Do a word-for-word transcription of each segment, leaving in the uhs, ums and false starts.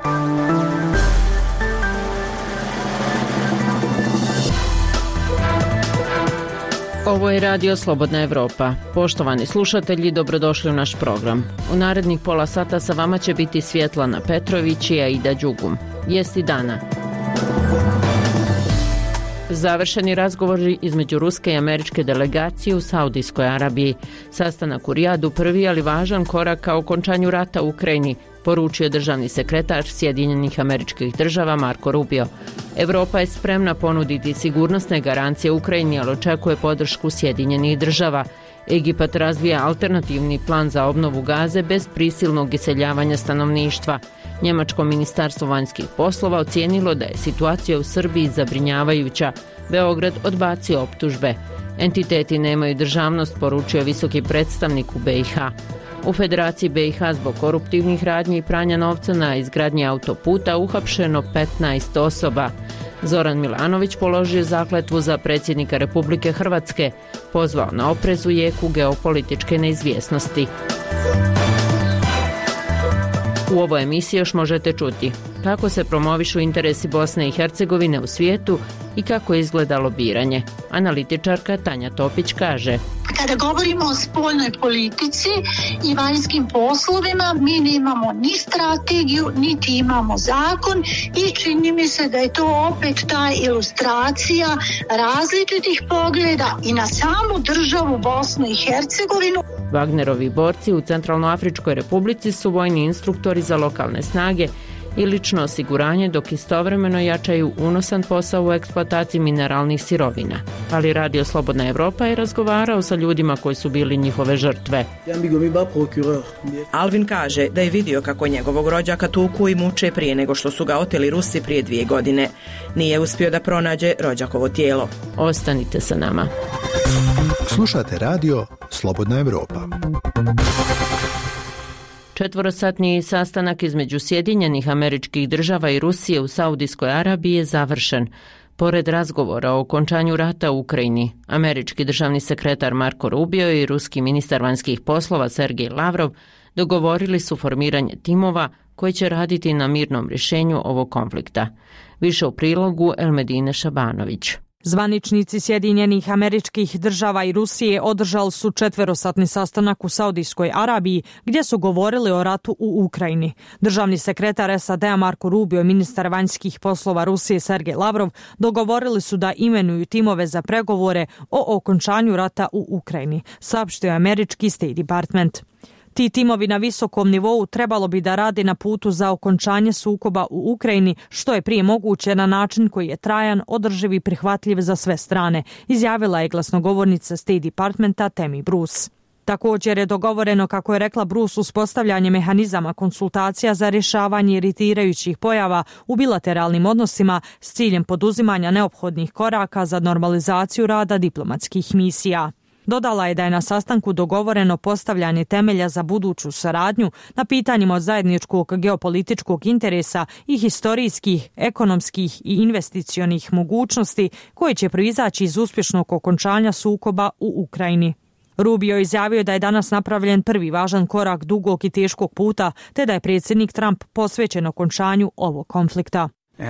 Ovo je Radio Slobodna Evropa. Poštovani slušatelji, dobrodošli u naš program. U narednih pola sata sa vama će biti Svjetlana Petrović i Aida Đugum. Vijesti dana. Završeni razgovori između ruske i američke delegacije u Saudijskoj Arabiji. Sastanak u Rijadu prvi, ali važan korak ka okončanju rata u Ukrajini, poručio državni sekretar Sjedinjenih Američkih Država Marco Rubio. Evropa je spremna ponuditi sigurnosne garancije Ukrajini, ali očekuje podršku Sjedinjenih Država. Egipat razvija alternativni plan za obnovu Gaze bez prisilnog iseljavanja stanovništva. Njemačko ministarstvo vanjskih poslova ocijenilo da je situacija u Srbiji zabrinjavajuća. Beograd odbacio optužbe. Entiteti nemaju državnost, poručio visoki predstavnik u B i H. U Federaciji B i H zbog koruptivnih radnji i pranja novca na izgradnji autoputa uhapšeno petnaest osoba. Zoran Milanović položio zakletvu za predsjednika Republike Hrvatske, pozvao na oprez u jeku geopolitičke neizvjesnosti. U ovoj emisiji još možete čuti kako se promovišu interesi Bosne i Hercegovine u svijetu i kako je izgleda lobiranje. Analitičarka Tanja Topić kaže: Kada govorimo o spoljnoj politici i vanjskim poslovima, mi nemamo ni strategiju, niti imamo zakon i čini mi se da je to opet ta ilustracija različitih pogleda i na samu državu Bosnu i Hercegovinu. Wagnerovi borci u Centralnoafričkoj Republici su vojni instruktori za lokalne snage i lično osiguranje, dok istovremeno jačaju unosan posao u eksploataciji mineralnih sirovina. Ali Radio Slobodna Evropa je razgovarao sa ljudima koji su bili njihove žrtve. Alvin kaže da je vidio kako njegovog rođaka tuku i muče prije nego što su ga oteli Rusi prije dvije godine. Nije uspio da pronađe rođakovo tijelo. Ostanite sa nama. Slušate Radio Slobodna Evropa. Četvorosatni sastanak između Sjedinjenih Američkih Država i Rusije u Saudijskoj Arabiji je završen. Pored razgovora o okončanju rata u Ukrajini, američki državni sekretar Marco Rubio i ruski ministar vanjskih poslova Sergej Lavrov dogovorili su formiranje timova koji će raditi na mirnom rješenju ovog konflikta. Više u prilogu Elmedine Šabanović. Zvaničnici Sjedinjenih Američkih Država i Rusije održali su četverosatni sastanak u Saudijskoj Arabiji gdje su govorili o ratu u Ukrajini. Državni sekretar S A D-a Marco Rubio i ministar vanjskih poslova Rusije Sergej Lavrov dogovorili su da imenuju timove za pregovore o okončanju rata u Ukrajini, saopštio je američki State Department. Ti timovi na visokom nivou trebalo bi da rade na putu za okončanje sukoba u Ukrajini, što je prije moguće na način koji je trajan, održiv i prihvatljiv za sve strane, izjavila je glasnogovornica State Departmenta Tammy Bruce. Također je dogovoreno, kako je rekla Bruce, uspostavljanje mehanizama konsultacija za rješavanje iritirajućih pojava u bilateralnim odnosima s ciljem poduzimanja neophodnih koraka za normalizaciju rada diplomatskih misija. Dodala je da je na sastanku dogovoreno postavljanje temelja za buduću saradnju na pitanjima od zajedničkog geopolitičkog interesa i historijskih, ekonomskih i investicionih mogućnosti koje će proizaći iz uspješnog okončanja sukoba u Ukrajini. Rubio izjavio da je danas napravljen prvi važan korak dugog i teškog puta, te da je predsjednik Trump posvećen okončanju ovog konflikta.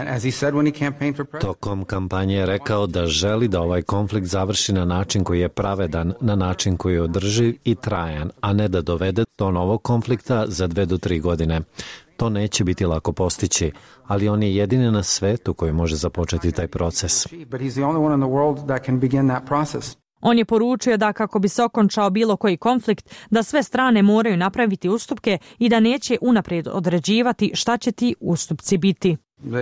Tokom kampanje je rekao da želi da ovaj konflikt završi na način koji je pravedan, na način koji je održiv i trajan, a ne da dovede do novog konflikta za dve do tri godine. To neće biti lako postići, ali on je jedini na svetu koji može započeti taj proces. On je poručio da kako bi se okončao bilo koji konflikt, da sve strane moraju napraviti ustupke i da neće unaprijed određivati šta će ti ustupci biti.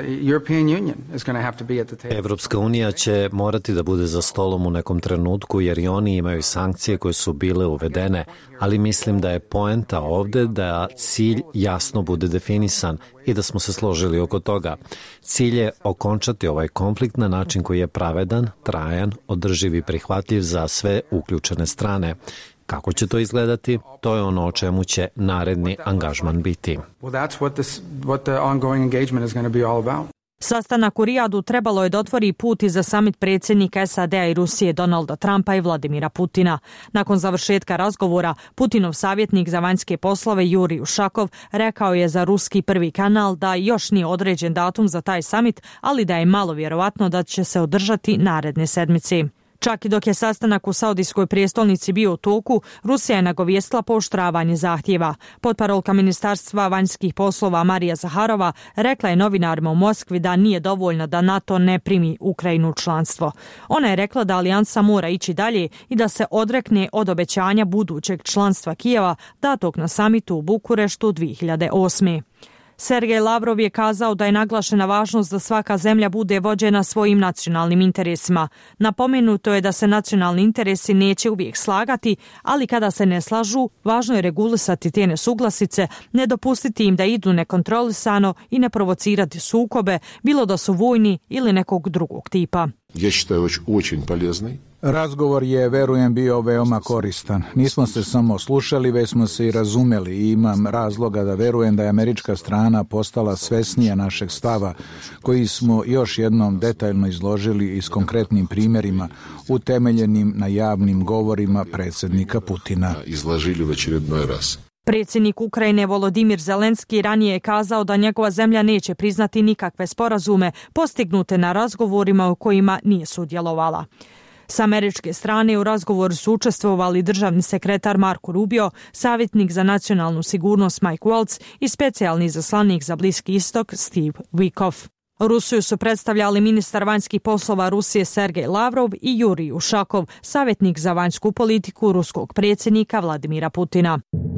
Evropska unija će morati da bude za stolom u nekom trenutku, jer i oni imaju sankcije koje su bile uvedene, ali mislim da je poenta ovde da cilj jasno bude definisan i da smo se složili oko toga. Cilj je okončati ovaj konflikt na način koji je pravedan, trajan, održiv i prihvatljiv za sve uključene strane. Kako će to izgledati? To je ono o čemu će naredni angažman biti. Sastanak u Rijadu trebalo je da otvori put i za samit predsjednika S A D-a i Rusije Donalda Trumpa i Vladimira Putina. Nakon završetka razgovora, Putinov savjetnik za vanjske poslove Jurij Ušakov rekao je za ruski prvi kanal da još nije određen datum za taj samit, ali da je malo vjerovatno da će se održati naredne sedmice. Čak i dok je sastanak u Saudijskoj prijestolnici bio u toku, Rusija je nagovijestila pooštravanje zahtjeva. Potparolka Ministarstva vanjskih poslova Marija Zaharova rekla je novinarima u Moskvi da nije dovoljno da NATO ne primi Ukrajinu u članstvo. Ona je rekla da alijansa mora ići dalje i da se odrekne od obećanja budućeg članstva Kijeva datog na samitu u Bukureštu dvije hiljade osme. Sergej Lavrov je kazao da je naglašena važnost da svaka zemlja bude vođena svojim nacionalnim interesima. Napomenuto je da se nacionalni interesi neće uvijek slagati, ali kada se ne slažu, važno je regulisati te nesuglasice, ne dopustiti im da idu nekontrolisano i ne provocirati sukobe, bilo da su vojni ili nekog drugog tipa. Ja считаю очень полезный. Razgovor je, verujem, bio veoma koristan. Nismo se samo slušali, već smo se i razumeli i imam razloga da verujem da je američka strana postala svesnija našeg stava, koji smo još jednom detaljno izložili i s konkretnim primjerima utemeljenim na javnim govorima predsjednika Putina. Izložili u очередной раз. Predsjednik Ukrajine Volodimir Zelenski ranije je kazao da njegova zemlja neće priznati nikakve sporazume postignute na razgovorima u kojima nije sudjelovala. S američke strane u razgovoru su učestvovali državni sekretar Marco Rubio, savjetnik za nacionalnu sigurnost Mike Waltz i specijalni izaslanik za Bliski istok Steve Witkoff. Rusiju su predstavljali ministar vanjskih poslova Rusije Sergej Lavrov i Jurij Ušakov, savjetnik za vanjsku politiku ruskog predsjednika Vladimira Putina.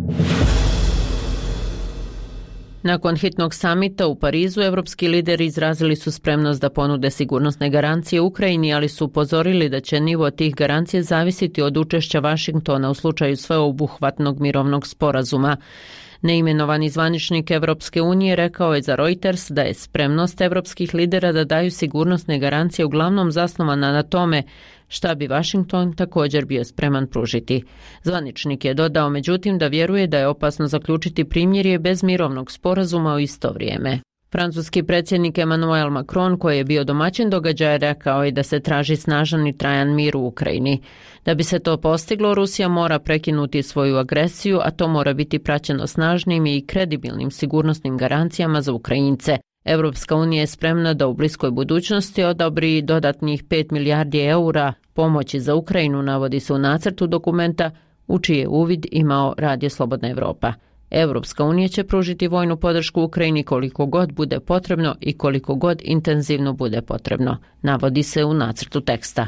Nakon hitnog samita u Parizu, evropski lideri izrazili su spremnost da ponude sigurnosne garancije Ukrajini, ali su upozorili da će nivo tih garancija zavisiti od učešća Vašingtona u slučaju sveobuhvatnog mirovnog sporazuma. Neimenovani zvaničnik Evropske unije rekao je za Reuters da je spremnost evropskih lidera da daju sigurnosne garancije uglavnom zasnovana na tome šta bi Vašington također bio spreman pružiti. Zvaničnik je dodao međutim da vjeruje da je opasno zaključiti primirje bez mirovnog sporazuma u isto vrijeme. Francuski predsjednik Emmanuel Macron, koji je bio domaćin događaja, rekao je da se traži snažan i trajan mir u Ukrajini. Da bi se to postiglo, Rusija mora prekinuti svoju agresiju, a to mora biti praćeno snažnim i kredibilnim sigurnosnim garancijama za Ukrajince. Europska unija je spremna da u bliskoj budućnosti odobri dodatnih pet milijardi eura pomoći za Ukrajinu, navodi se u nacrtu dokumenta u čiji je uvid imao Radio Slobodna Evropa. Europska unija će pružiti vojnu podršku Ukrajini koliko god bude potrebno i koliko god intenzivno bude potrebno, navodi se u nacrtu teksta.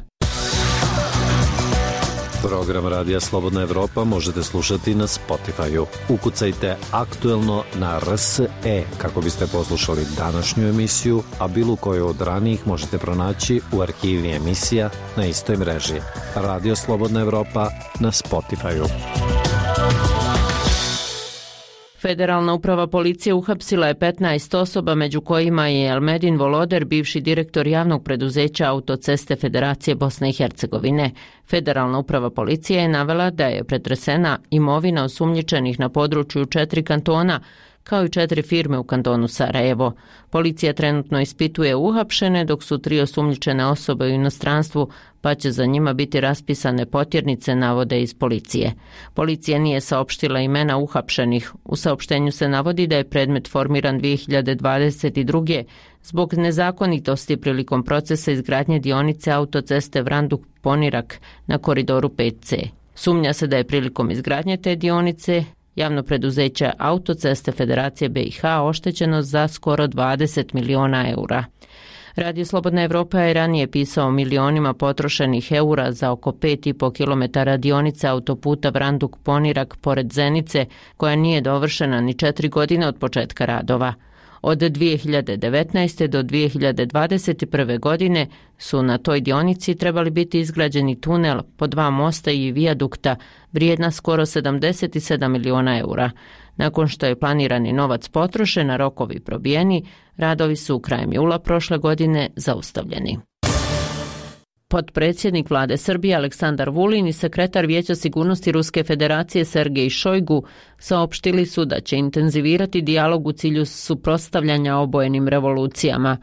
Program Radija Slobodna Evropa možete slušati na Spotify-u. Ukucajte aktuelno na R S E kako biste poslušali današnju emisiju, a bilo koju od ranijih možete pronaći u arhivi emisija na istoj mreži. Radio Slobodna Evropa na Spotify-u. Federalna uprava policije uhapsila je petnaest osoba, među kojima je Elmedin Voloder, bivši direktor javnog preduzeća Autoceste Federacije Bosne i Hercegovine. Federalna uprava policije je navela da je pretresena imovina osumnjičenih na području četiri kantona, kao i četiri firme u kantonu Sarajevo. Policija trenutno ispituje uhapšene, dok su tri osumnjičene osobe u inostranstvu, pa će za njima biti raspisane potjernice, navode iz policije. Policija nije saopštila imena uhapšenih. U saopštenju se navodi da je predmet formiran dvije hiljade dvadeset druge zbog nezakonitosti prilikom procesa izgradnje dionice autoceste Vranduk-Ponirak na koridoru pet C. Sumnja se da je prilikom izgradnje te dionice javno preduzeće Autoceste Federacije B i H oštećeno za skoro dvadeset miliona eura. Radio Slobodna Evropa je ranije pisao o milionima potrošenih eura za oko pet i po kilometara dionice autoputa Vranduk-Ponirak pored Zenice, koja nije dovršena ni četiri godine od početka radova. Od dvije hiljade devetnaeste. do dvije hiljade dvadeset prve. godine su na toj dionici trebali biti izgrađeni tunel po dva mosta i vijadukta vrijedna skoro sedamdeset sedam miliona eura. Nakon što je planirani novac potrošen, a rokovi probijeni, radovi su krajem jula prošle godine zaustavljeni. Potpredsjednik vlade Srbije Aleksandar Vulin i sekretar Vijeća sigurnosti Ruske federacije Sergej Šojgu saopštili su da će intenzivirati dijalog u cilju suprotstavljanja obojenim revolucijama.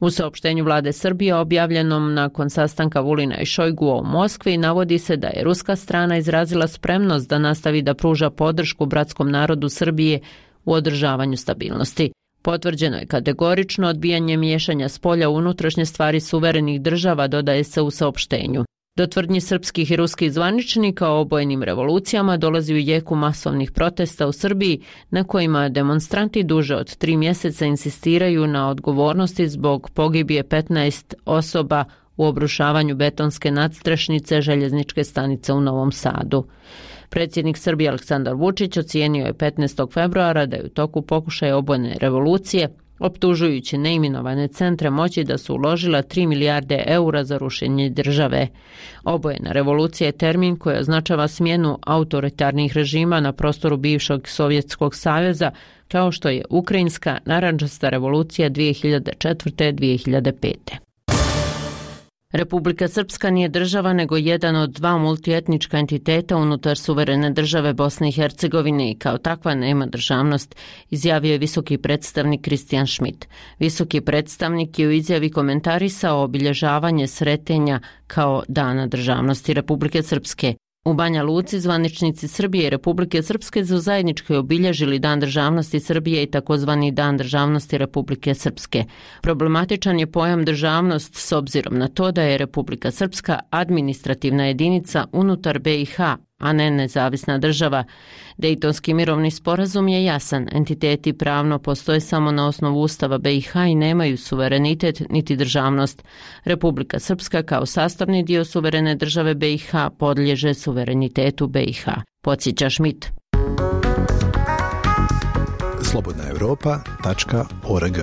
U saopštenju vlade Srbije objavljenom nakon sastanka Vulina i Šojgua u Moskvi navodi se da je ruska strana izrazila spremnost da nastavi da pruža podršku bratskom narodu Srbije u održavanju stabilnosti. Potvrđeno je kategorično odbijanje miješanja spolja u unutrašnje stvari suverenih država, dodaje se u saopštenju. Do tvrdnji srpskih i ruskih zvaničnika o obojenim revolucijama dolazi u jeku masovnih protesta u Srbiji na kojima demonstranti duže od tri mjeseca insistiraju na odgovornosti zbog pogibije petnaest osoba u obrušavanju betonske nadstrešnice željezničke stanice u Novom Sadu. Predsjednik Srbije Aleksandar Vučić ocijenio je petnaestog februara da je u toku pokušaja obojene revolucije, optužujući neimenovane centre moći da su uložila tri milijarde eura za rušenje države. Obojena revolucija je termin koji označava smjenu autoritarnih režima na prostoru bivšeg Sovjetskog saveza, kao što je Ukrajinska narandžasta revolucija dvije hiljade četvrte do dvije hiljade pete. Republika Srpska nije država nego jedan od dva multietnička entiteta unutar suverene države Bosne i Hercegovine i kao takva nema državnost, izjavio je visoki predstavnik Kristijan Schmidt. Visoki predstavnik je u izjavi komentarisao obilježavanje Sretenja kao Dana državnosti Republike Srpske. U Banja Luci zvaničnici Srbije i Republike Srpske su zajednički obilježili Dan državnosti Srbije i takozvani Dan državnosti Republike Srpske. Problematičan je pojam državnost s obzirom na to da je Republika Srpska administrativna jedinica unutar B i H, a ne nezavisna država. Dejtonski mirovni sporazum je jasan. Entiteti pravno postoje samo na osnovu Ustava B i H i nemaju suverenitet niti državnost. Republika Srpska kao sastavni dio suverene države B i H podliježe suverenitetu B i H. Podsjeća Schmidt. slobodna europa tačka org.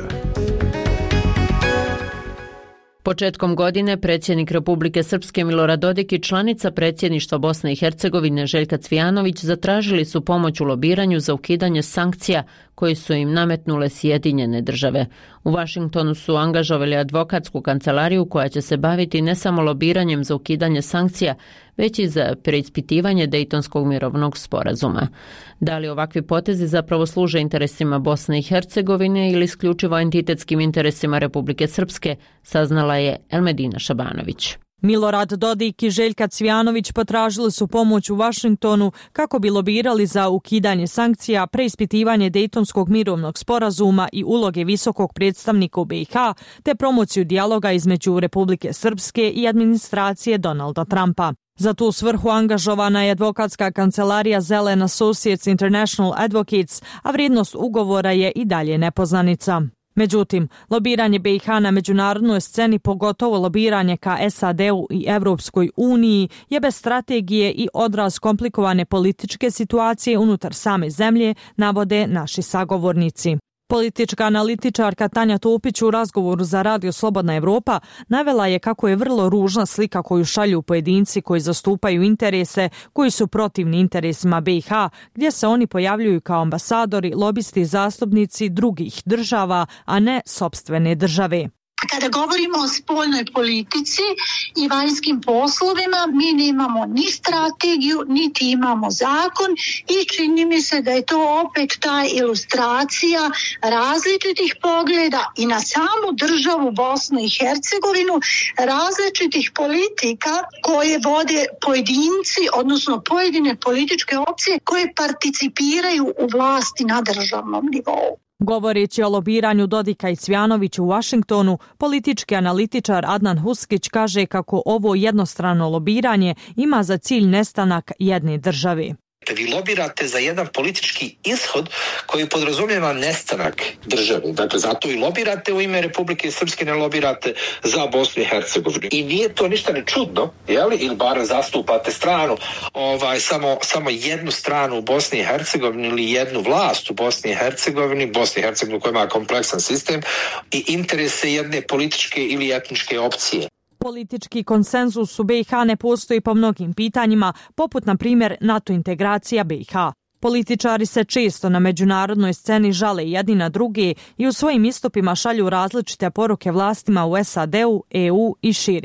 Početkom godine predsjednik Republike Srpske Milorad Dodik i članica predsjedništva Bosne i Hercegovine Željka Cvijanović zatražili su pomoć u lobiranju za ukidanje sankcija koji su im nametnule Sjedinjene države. U Vašingtonu su angažovali advokatsku kancelariju koja će se baviti ne samo lobiranjem za ukidanje sankcija, već i za preispitivanje Dejtonskog mirovnog sporazuma. Da li ovakvi potezi zapravo služe interesima Bosne i Hercegovine ili isključivo entitetskim interesima Republike Srpske, saznala je Elmedina Šabanović. Milorad Dodik i Željka Cvijanović potražili su pomoć u Vašingtonu kako bi lobirali za ukidanje sankcija, preispitivanje Dejtonskog mirovnog sporazuma i uloge visokog predstavnika u B i H, te promociju dijaloga između Republike Srpske i administracije Donalda Trumpa. Za tu svrhu angažovana je advokatska kancelarija Zelen Associates International Advocates, a vrijednost ugovora je i dalje nepoznanica. Međutim, lobiranje B i H na međunarodnoj sceni, pogotovo lobiranje ka S A D-u i Evropskoj uniji, je bez strategije i odraz komplikovane političke situacije unutar same zemlje, navode naši sagovornici. Politička analitičarka Tanja Topić u razgovoru za Radio Slobodna Evropa navela je kako je vrlo ružna slika koju šalju pojedinci koji zastupaju interese koji su protivni interesima B i H, gdje se oni pojavljuju kao ambasadori, lobisti i zastupnici drugih država, a ne sopstvene države. Kada govorimo o spoljnoj politici i vanjskim poslovima, mi nemamo ni strategiju, niti imamo zakon i čini mi se da je to opet ta ilustracija različitih pogleda i na samu državu Bosnu i Hercegovinu, različitih politika koje vode pojedinci, odnosno pojedine političke opcije koje participiraju u vlasti na državnom nivou. Govoreći o lobiranju Dodika i Cvijanovića u Vašingtonu, politički analitičar Adnan Huskić kaže kako ovo jednostrano lobiranje ima za cilj nestanak jedne države. Vi lobirate za jedan politički ishod koji podrazumijeva nestanak države. Dakle, zato i lobirate u ime Republike Srpske, ne lobirate za Bosnu i Hercegovinu. I nije to ništa ne čudno, jeli? Ili bar zastupate stranu, ovaj, samo, samo jednu stranu u Bosni i Hercegovini ili jednu vlast u Bosni i Hercegovini, Bosni i Hercegovini koja ima kompleksan sistem i interese jedne političke ili etničke opcije. Politički konsenzus u B i H ne postoji po mnogim pitanjima, poput na primjer NATO integracija B i H. Političari se često na međunarodnoj sceni žale jedni na druge i u svojim istupima šalju različite poruke vlastima u S A D-u, E U i šire.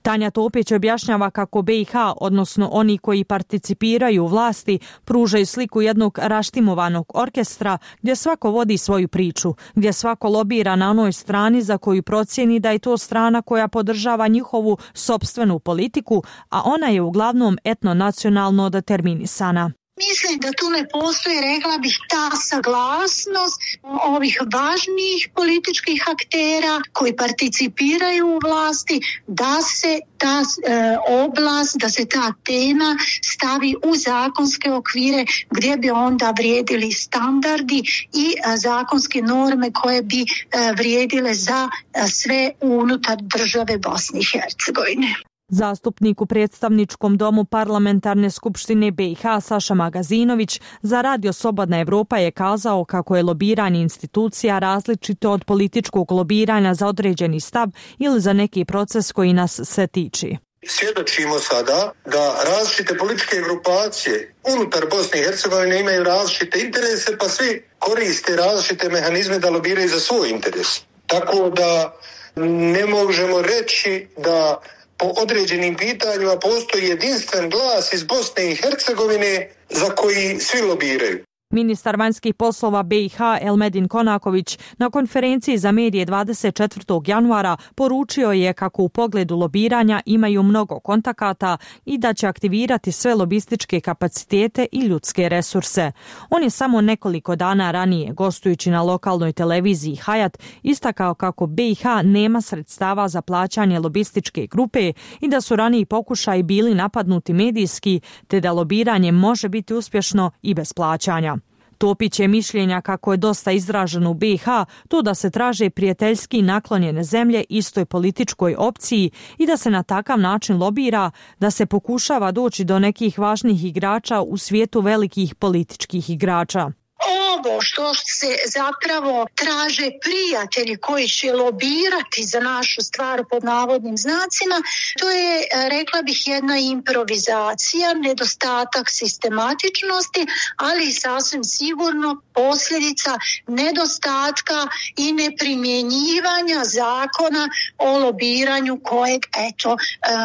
Tanja Topić objašnjava kako be i ha, odnosno oni koji participiraju u vlasti, pružaju sliku jednog raštimovanog orkestra gdje svako vodi svoju priču, gdje svako lobira na onoj strani za koju procijeni da je to strana koja podržava njihovu sopstvenu politiku, a ona je uglavnom etnonacionalno determinisana. Mislim da tu ne postoji, rekla bih, ta saglasnost ovih važnijih političkih aktera koji participiraju u vlasti da se ta e, oblast, da se ta tema stavi u zakonske okvire gdje bi onda vrijedili standardi i a, zakonske norme koje bi a, vrijedile za a, sve unutar države Bosne i Hercegovine. Zastupnik u predstavničkom domu Parlamentarne skupštine be i ha Saša Magazinović za Radio Slobodna Evropa je kazao kako je lobiranje institucija različito od političkog lobiranja za određeni stav ili za neki proces koji nas se tiči. Svjedočimo sada da različite političke grupacije unutar Bosne i Hercegovine imaju različite interese, pa svi koriste različite mehanizme da lobiraju za svoj interes. Tako da ne možemo reći da po određenim pitanjima postoji jedinstven glas iz Bosne i Hercegovine za koji svi lobiraju. Ministar vanjskih poslova be i ha Elmedin Konaković na konferenciji za medije dvadeset četvrtog januara poručio je kako u pogledu lobiranja imaju mnogo kontakata i da će aktivirati sve lobističke kapacitete i ljudske resurse. On je samo nekoliko dana ranije, gostujući na lokalnoj televiziji Hayat, istakao kako be i ha nema sredstava za plaćanje lobističke grupe i da su raniji pokušaji bili napadnuti medijski, te da lobiranje može biti uspješno i bez plaćanja. Topić je mišljenja kako je dosta izraženo u be i ha to da se traže prijateljski naklonjene zemlje istoj političkoj opciji i da se na takav način lobira, da se pokušava doći do nekih važnih igrača u svijetu velikih političkih igrača. Ovo što se zapravo traže prijatelji koji će lobirati za našu stvar pod navodnim znacima, to je, rekla bih, jedna improvizacija, nedostatak sistematičnosti, ali sasvim sigurno posljedica nedostatka i neprimjenjivanja zakona o lobiranju kojeg, eto,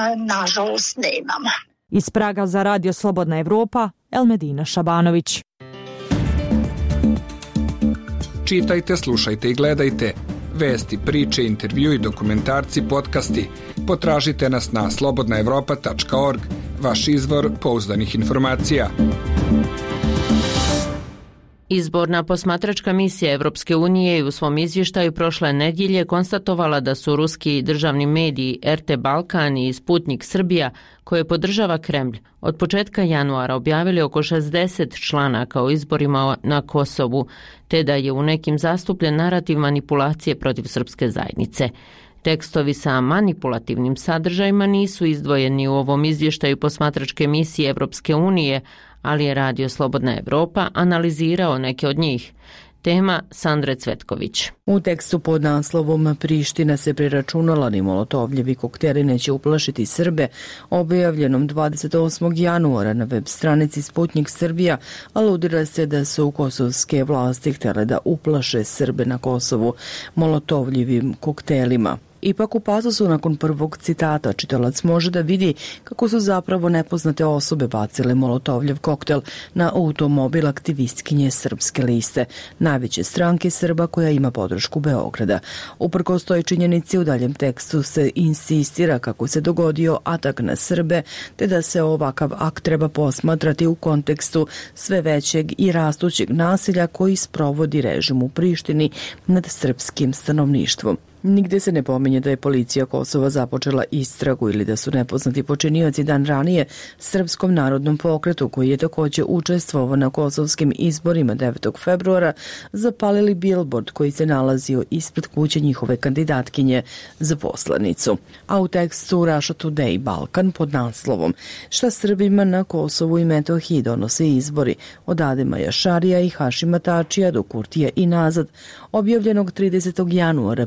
nažalost nemamo. Iz Praga za Radio Slobodna Evropa, Elmedina Šabanović. Čitajte, slušajte i gledajte. Vesti, priče, intervjui, dokumentarci, podcasti. Potražite nas na slobodna evropa tačka org, vaš izvor pouzdanih informacija. Izborna posmatračka misija Evropske unije u svom izvještaju prošle nedjelje konstatovala da su ruski državni mediji er te Balkan i Sputnik Srbija, koje podržava Kremlj, od početka januara objavili oko šezdeset članaka o izborima na Kosovu, te da je u nekim zastupljen narativ manipulacije protiv srpske zajednice. Tekstovi sa manipulativnim sadržajima nisu izdvojeni u ovom izvještaju posmatračke misije Evropske unije, ali je Radio Slobodna Evropa analizirao neke od njih. Tema Sandre Cvetković. U tekstu pod naslovom Priština se preračunala ni molotovljevi kokteli neće uplašiti Srbe, objavljenom dvadeset osmog januara na web stranici Sputnik Srbija, aludira se da su kosovske vlasti htjele da uplaše Srbe na Kosovu molotovljivim koktelima. Ipak u pasusu nakon prvog citata čitalac može da vidi kako su zapravo nepoznate osobe bacile molotovljev koktel na automobil aktivistkinje Srpske liste, najveće stranke Srba koja ima podršku Beograda. Uprkos toj činjenici u daljem tekstu se insistira kako se dogodio atak na Srbe, te da se ovakav akt treba posmatrati u kontekstu sve većeg i rastućeg nasilja koji sprovodi režim u Prištini nad srpskim stanovništvom. Nigde se ne pominje da je policija Kosova započela istragu ili da su nepoznati počinioci dan ranije Srpskom narodnom pokretu, koji je također učestvovao na kosovskim izborima devetog februara, zapalili billboard koji se nalazio ispred kuće njihove kandidatkinje za poslanicu. A u tekstu Russia Today Balkan pod naslovom Šta Srbima na Kosovu i Metohiji donose izbori, od Adema Jašarija i Hašima Tačija do Kurtija i nazad, objavljenog tridesetog januara, piše kako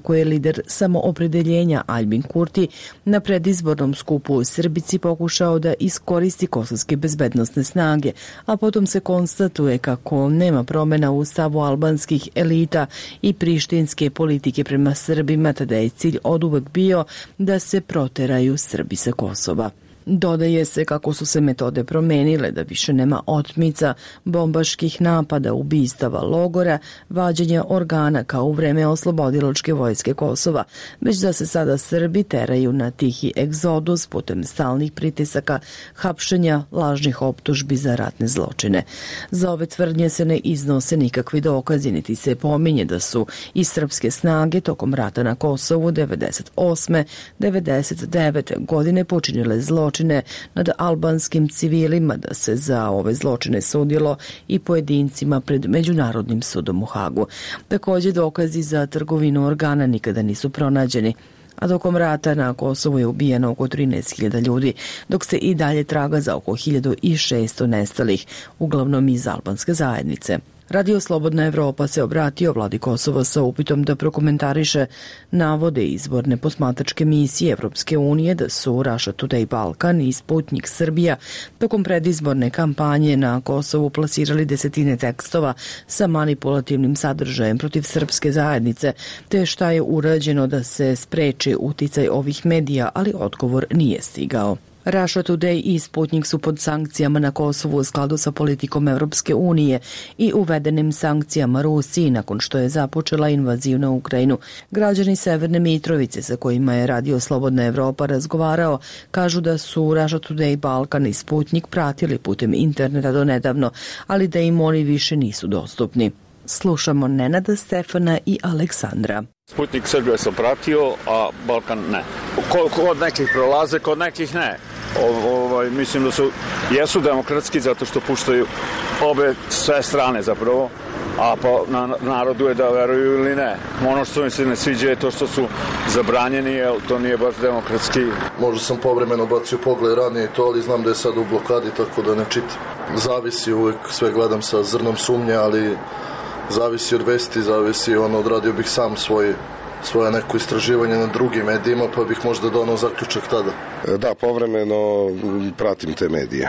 kako je lider samoopredeljenja Aljbin Kurti na predizbornom skupu u Srbici pokušao da iskoristi kosovske bezbednosne snage, a potom se konstatuje kako nema promjena u stavu albanskih elita i prištinske politike prema Srbima, tada je cilj oduvek bio da se proteraju Srbi sa Kosova. Dodaje se kako su se metode promenile, da više nema otmica, bombaških napada, ubistava, logora, vađenja organa kao u vreme oslobodilačke vojske Kosova, već da se sada Srbi teraju na tihi egzodus putem stalnih pritisaka, hapšenja, lažnih optužbi za ratne zločine. Za ove tvrdnje se ne iznose nikakvi dokazi, niti se pominje da su i srpske snage tokom rata na Kosovu devedeset osme devedeset devete godine počinile zločine nad albanskim civilima, da se za ove zločine sudilo i pojedincima pred Međunarodnim sudom u Hagu. Također dokazi za trgovinu organa nikada nisu pronađeni, a tokom rata na Kosovu je ubijeno oko trinaest hiljada ljudi, dok se i dalje traga za oko hiljadu šesto nestalih, uglavnom iz albanske zajednice. Radio Slobodna Evropa se obratio vladi Kosova sa upitom da prokomentariše navode izborne posmatračke misije Evropske unije da su Russia Today Balkan i Sputnik Srbija tokom predizborne kampanje na Kosovu plasirali desetine tekstova sa manipulativnim sadržajem protiv srpske zajednice, te šta je urađeno da se spreči uticaj ovih medija, ali odgovor nije stigao. Russia Today i Sputnik su pod sankcijama na Kosovu u skladu sa politikom Evropske unije i uvedenim sankcijama Rusiji nakon što je započela invaziju na Ukrajinu. Građani Severne Mitrovice sa kojima je Radio Slobodna Evropa razgovarao kažu da su Russia Today Balkan i Sputnik pratili putem interneta do nedavno, ali da im oni više nisu dostupni. Slušamo Nenada, Stefana i Aleksandra. Sputnik Srbija sam pratio, a Balkan ne. Kod nekih prolaze, kod nekih ne. O, ovaj, mislim da su, jesu demokratski zato što puštaju obe sve strane zapravo, a pa na narodu je da veruju ili ne. Ono što mi se ne sviđa je to što su zabranjeni, jer to nije baš demokratski. Možda sam povremeno bacio pogled ranije to, ali znam da je sad u blokadi, tako da ne čitam. Zavisi, uvijek sve gledam sa zrnom sumnje, ali zavisi od vesti, zavisi, ono, odradio bih sam svoj, svoje neko istraživanje na drugim medijima, pa bih možda donao zaključak tada. Da, povremeno pratim te medije.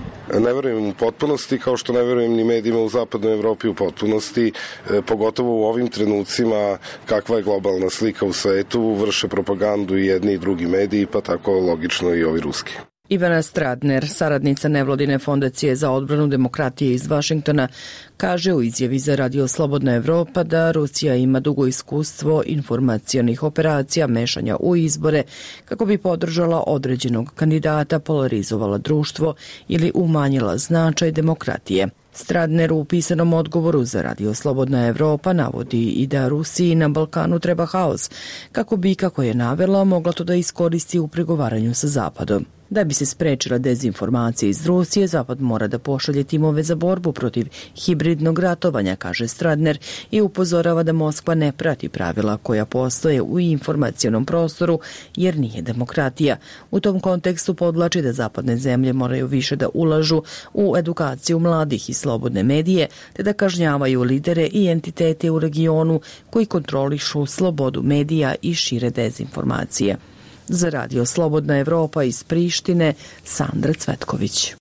Ne verujem u potpunosti, kao što ne verujem ni medijima u zapadnoj Evropi u potpunosti, pogotovo u ovim trenucima kakva je globalna slika u svetu, vrše propagandu i jedni i drugi mediji, pa tako logično i ovi ruski. Ivana Stradner, saradnica nevladine fondacije za odbranu demokratije iz Vašingtona, kaže u izjavi za Radio Slobodna Evropa da Rusija ima dugo iskustvo informacionih operacija, mešanja u izbore, kako bi podržala određenog kandidata, polarizovala društvo ili umanjila značaj demokratije. Stradner u pisanom odgovoru za Radio Slobodna Evropa navodi i da Rusiji na Balkanu treba haos, kako bi, kako je navela, mogla to da iskoristi u pregovaranju sa Zapadom. Da bi se sprečila dezinformacija iz Rusije, Zapad mora da pošalje timove za borbu protiv hibridnog ratovanja, kaže Stradner, i upozorava da Moskva ne prati pravila koja postoje u informacionom prostoru, jer nije demokratija. U tom kontekstu podlači da zapadne zemlje moraju više da ulažu u edukaciju mladih i slobodne medije, te da kažnjavaju lidere i entitete u regionu koji kontrolišu slobodu medija i šire dezinformacije. Za Radio Slobodna Evropa iz Prištine, Sandra Cvetković.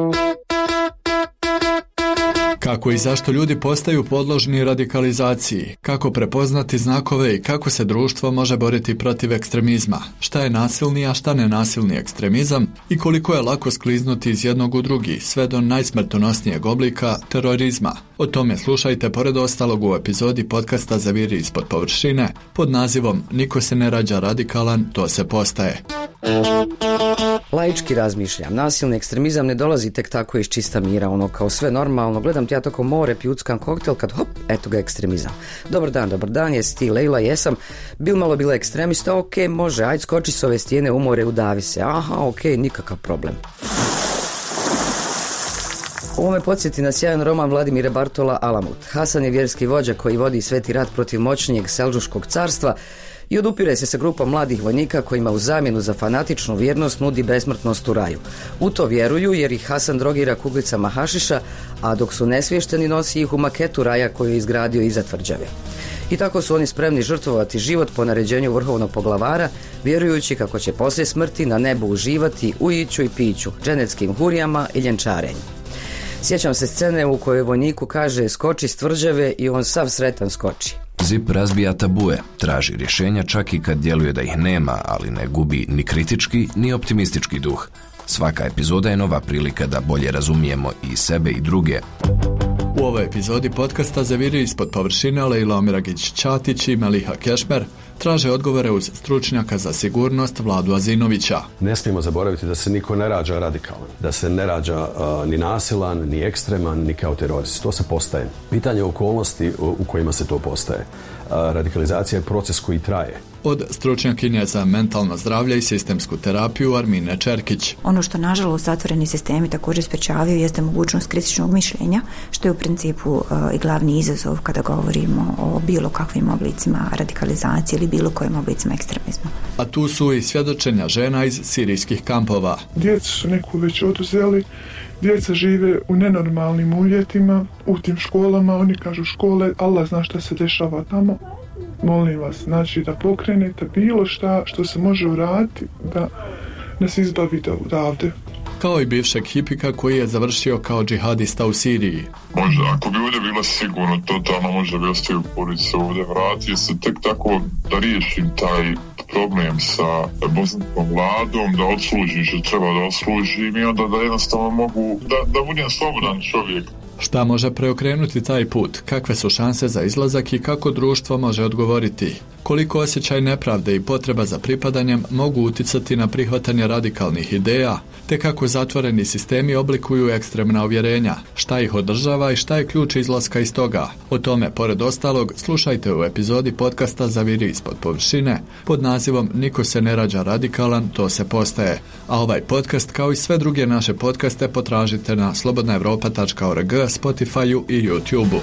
Kako i zašto ljudi postaju podložni radikalizaciji, kako prepoznati znakove i kako se društvo može boriti protiv ekstremizma, šta je nasilni, a šta nenasilni ekstremizam i koliko je lako skliznuti iz jednog u drugi, sve do najsmrtonosnijeg oblika terorizma. O tome slušajte pored ostalog u epizodi podcasta Zaviri ispod površine pod nazivom Niko se ne rađa radikalan, to se postaje. Laički razmišljam, nasilni ekstremizam ne dolazi tek tako iz čista mira, ono kao sve normalno, gledam ti ja toko more, pijuckam koktel, kad hop, eto ga ekstremizam. Dobar dan, dobar dan, jesi ti Lejla, jesam, bil malo bila ekstremista, ok, može, ajde skoči s ove stijene u more, udavi se, aha, ok, nikakav problem. Ovo me podsjeti na sjajan roman Vladimira Bartola Alamut. Hasan je vjerski vođa koji vodi sveti rat protiv moćnijeg Selđuškog carstva i odupire se sa grupom mladih vojnika kojima u zamjenu za fanatičnu vjernost nudi besmrtnost u raju. U to vjeruju jer ih Hasan drogira kuglicama hašiša, a dok su nesvješteni nosi ih u maketu raja koju je izgradio iza tvrđave. I tako su oni spremni žrtvovati život po naređenju vrhovnog poglavara, vjerujući kako će poslije smrti na nebu uživati u iću i piću, dženeckim hurijama i ljenčarenju. Sjećam se scene u kojoj vojniku kaže skoči s tvrđave i on sav sretan skoči. Zip razbija tabue, traži rješenja čak i kad djeluje da ih nema, ali ne gubi ni kritički ni optimistički duh. Svaka epizoda je nova prilika da bolje razumijemo i sebe i druge. U ovoj epizodi podcasta Zaviri ispod površine Lejla Omiragić-Ćatić i Meliha Kešmer traže odgovore uz stručnjaka za sigurnost Vladu Azinovića. Ne smijemo zaboraviti da se niko ne rađa radikalan, da se ne rađa uh, ni nasilan, ni ekstreman, ni kao terorist. To se postaje. Pitanje okolnosti u, u kojima se to postaje. Uh, radikalizacija je proces koji traje. Od stručnjakinje za mentalno zdravlje i sistemsku terapiju Armine Čerkić. Ono što nažalost zatvoreni sistemi također sprečavaju jeste mogućnost kritičnog mišljenja, što je u principu uh, i glavni izazov kada govorimo o bilo kakvim oblicima radikalizacije ili bilo kojim oblicima ekstremizma. A tu su i svjedočenja žena iz sirijskih kampova. Djecu su neku već oduzeli, djeca žive u nenormalnim uvjetima, u tim školama, oni kažu škole, Allah zna šta se dešava tamo. Molim vas, znači da pokrenete bilo šta što se može uraditi da nas izbavite odavde. Kao i bivšeg hipika koji je završio kao džihadista u Siriji. Možda, ako bi ovdje bila sigurno, totalno možda bi ostavio porodicu ovdje, vratio se tek tako da riješim taj problem sa bosanskom vladom, da odslužim što treba da odslužim i onda da jednostavno mogu, da, da budem slobodan čovjek. Šta može preokrenuti taj put? Kakve su šanse za izlazak i kako društvo može odgovoriti? Koliko osjećaj nepravde i potreba za pripadanjem mogu uticati na prihvatanje radikalnih ideja, te kako zatvoreni sistemi oblikuju ekstremna uvjerenja, šta ih održava i šta je ključ izlaska iz toga? O tome, pored ostalog, slušajte u epizodi podcasta Zaviri ispod površine pod nazivom Niko se ne rađa radikalan, to se postaje. A ovaj podcast, kao i sve druge naše podcaste, potražite na slobodna europa tačka org, Spotify-u i YouTube-u.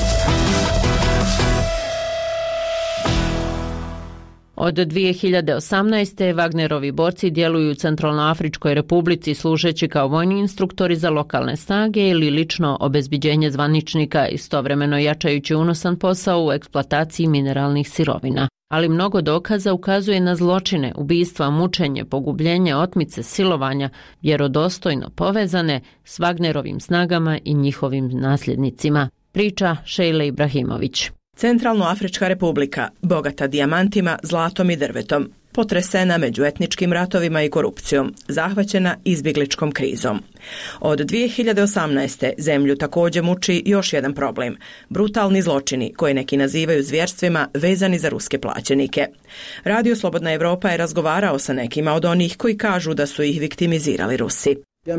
Od dvije hiljade osamnaeste. Wagnerovi borci djeluju u Centralnoafričkoj Republici služeći kao vojni instruktori za lokalne snage ili lično obezbiđenje zvaničnika, istovremeno jačajući unosan posao u eksploataciji mineralnih sirovina. Ali mnogo dokaza ukazuje na zločine, ubistva, mučenje, pogubljenje, otmice, silovanja, vjerodostojno povezane s Wagnerovim snagama i njihovim nasljednicima. Priča Šejle Ibrahimović. Centralnoafrička Republika, bogata dijamantima, zlatom i drvetom, potresena međuetničkim ratovima i korupcijom, zahvaćena izbjegličkom krizom. Od dvije hiljade osamnaeste. zemlju također muči još jedan problem, brutalni zločini koje neki nazivaju zvjerstvima vezani za ruske plaćenike. Radio Slobodna Europa je razgovarao sa nekima od onih koji kažu da su ih viktimizirali Rusi.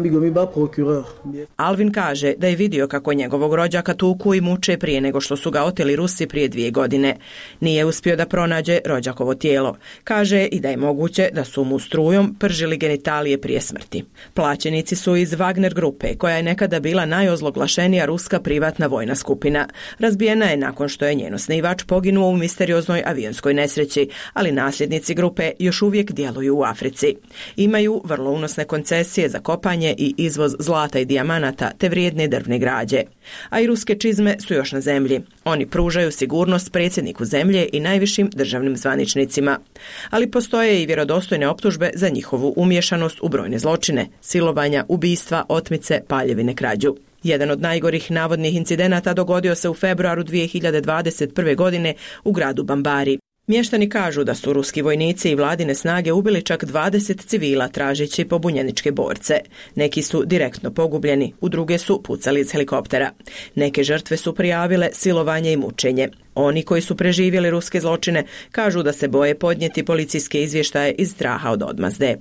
Alvin kaže da je vidio kako njegovog rođaka tuku i muče prije nego što su ga oteli Rusi prije dvije godine. Nije uspio da pronađe rođakovo tijelo. Kaže i da je moguće da su mu strujom pržili genitalije prije smrti. Plaćenici su iz Wagner grupe, koja je nekada bila najozloglašenija ruska privatna vojna skupina. Razbijena je nakon što je njen osnivač poginuo u misterioznoj avionskoj nesreći, ali nasljednici grupe još uvijek djeluju u Africi. Imaju vrlo unosne koncesije za kopanje i izvoz zlata i dijamanata te vrijedne drvne građe. A i ruske čizme su još na zemlji. Oni pružaju sigurnost predsjedniku zemlje i najvišim državnim zvaničnicima. Ali postoje i vjerodostojne optužbe za njihovu umješanost u brojne zločine, silovanja, ubistva, otmice, paljevine, krađu. Jedan od najgorih navodnih incidenata dogodio se u februaru dvije hiljade dvadeset prve. godine u gradu Bambari. Mještani kažu da su ruski vojnici i vladine snage ubili čak dvadeset civila tražeći pobunjeničke borce. Neki su direktno pogubljeni, u druge su pucali iz helikoptera. Neke žrtve su prijavile silovanje i mučenje. Oni koji su preživjeli ruske zločine kažu da se boje podnijeti policijske izvještaje iz straha od odmazde.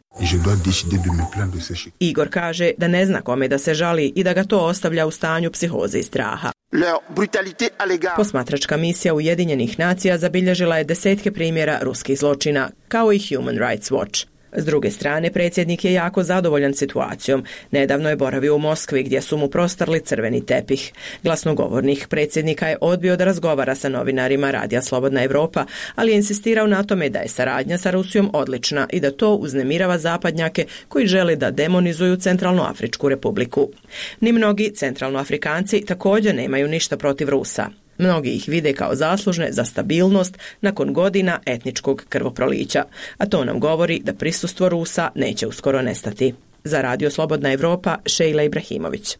Igor kaže da ne zna kome da se žali i da ga to ostavlja u stanju psihoze i straha. Posmatračka misija Ujedinjenih nacija zabilježila je desetke primjera ruskih zločina, kao i Human Rights Watch. S druge strane, predsjednik je jako zadovoljan situacijom. Nedavno je boravio u Moskvi gdje su mu prostarli crveni tepih. Glasnogovornik predsjednika je odbio da razgovara sa novinarima Radija Slobodna Europa, ali je insistirao na tome da je saradnja sa Rusijom odlična i da to uznemirava zapadnjake koji žele da demonizuju Centralnoafričku Republiku. Ni mnogi centralnoafrikanci također nemaju ništa protiv Rusa. Mnogi ih vide kao zaslužne za stabilnost nakon godina etničkog krvoprolića, a to nam govori da prisustvo Rusa neće uskoro nestati. Za Radio Slobodna Evropa, Šejla Ibrahimović.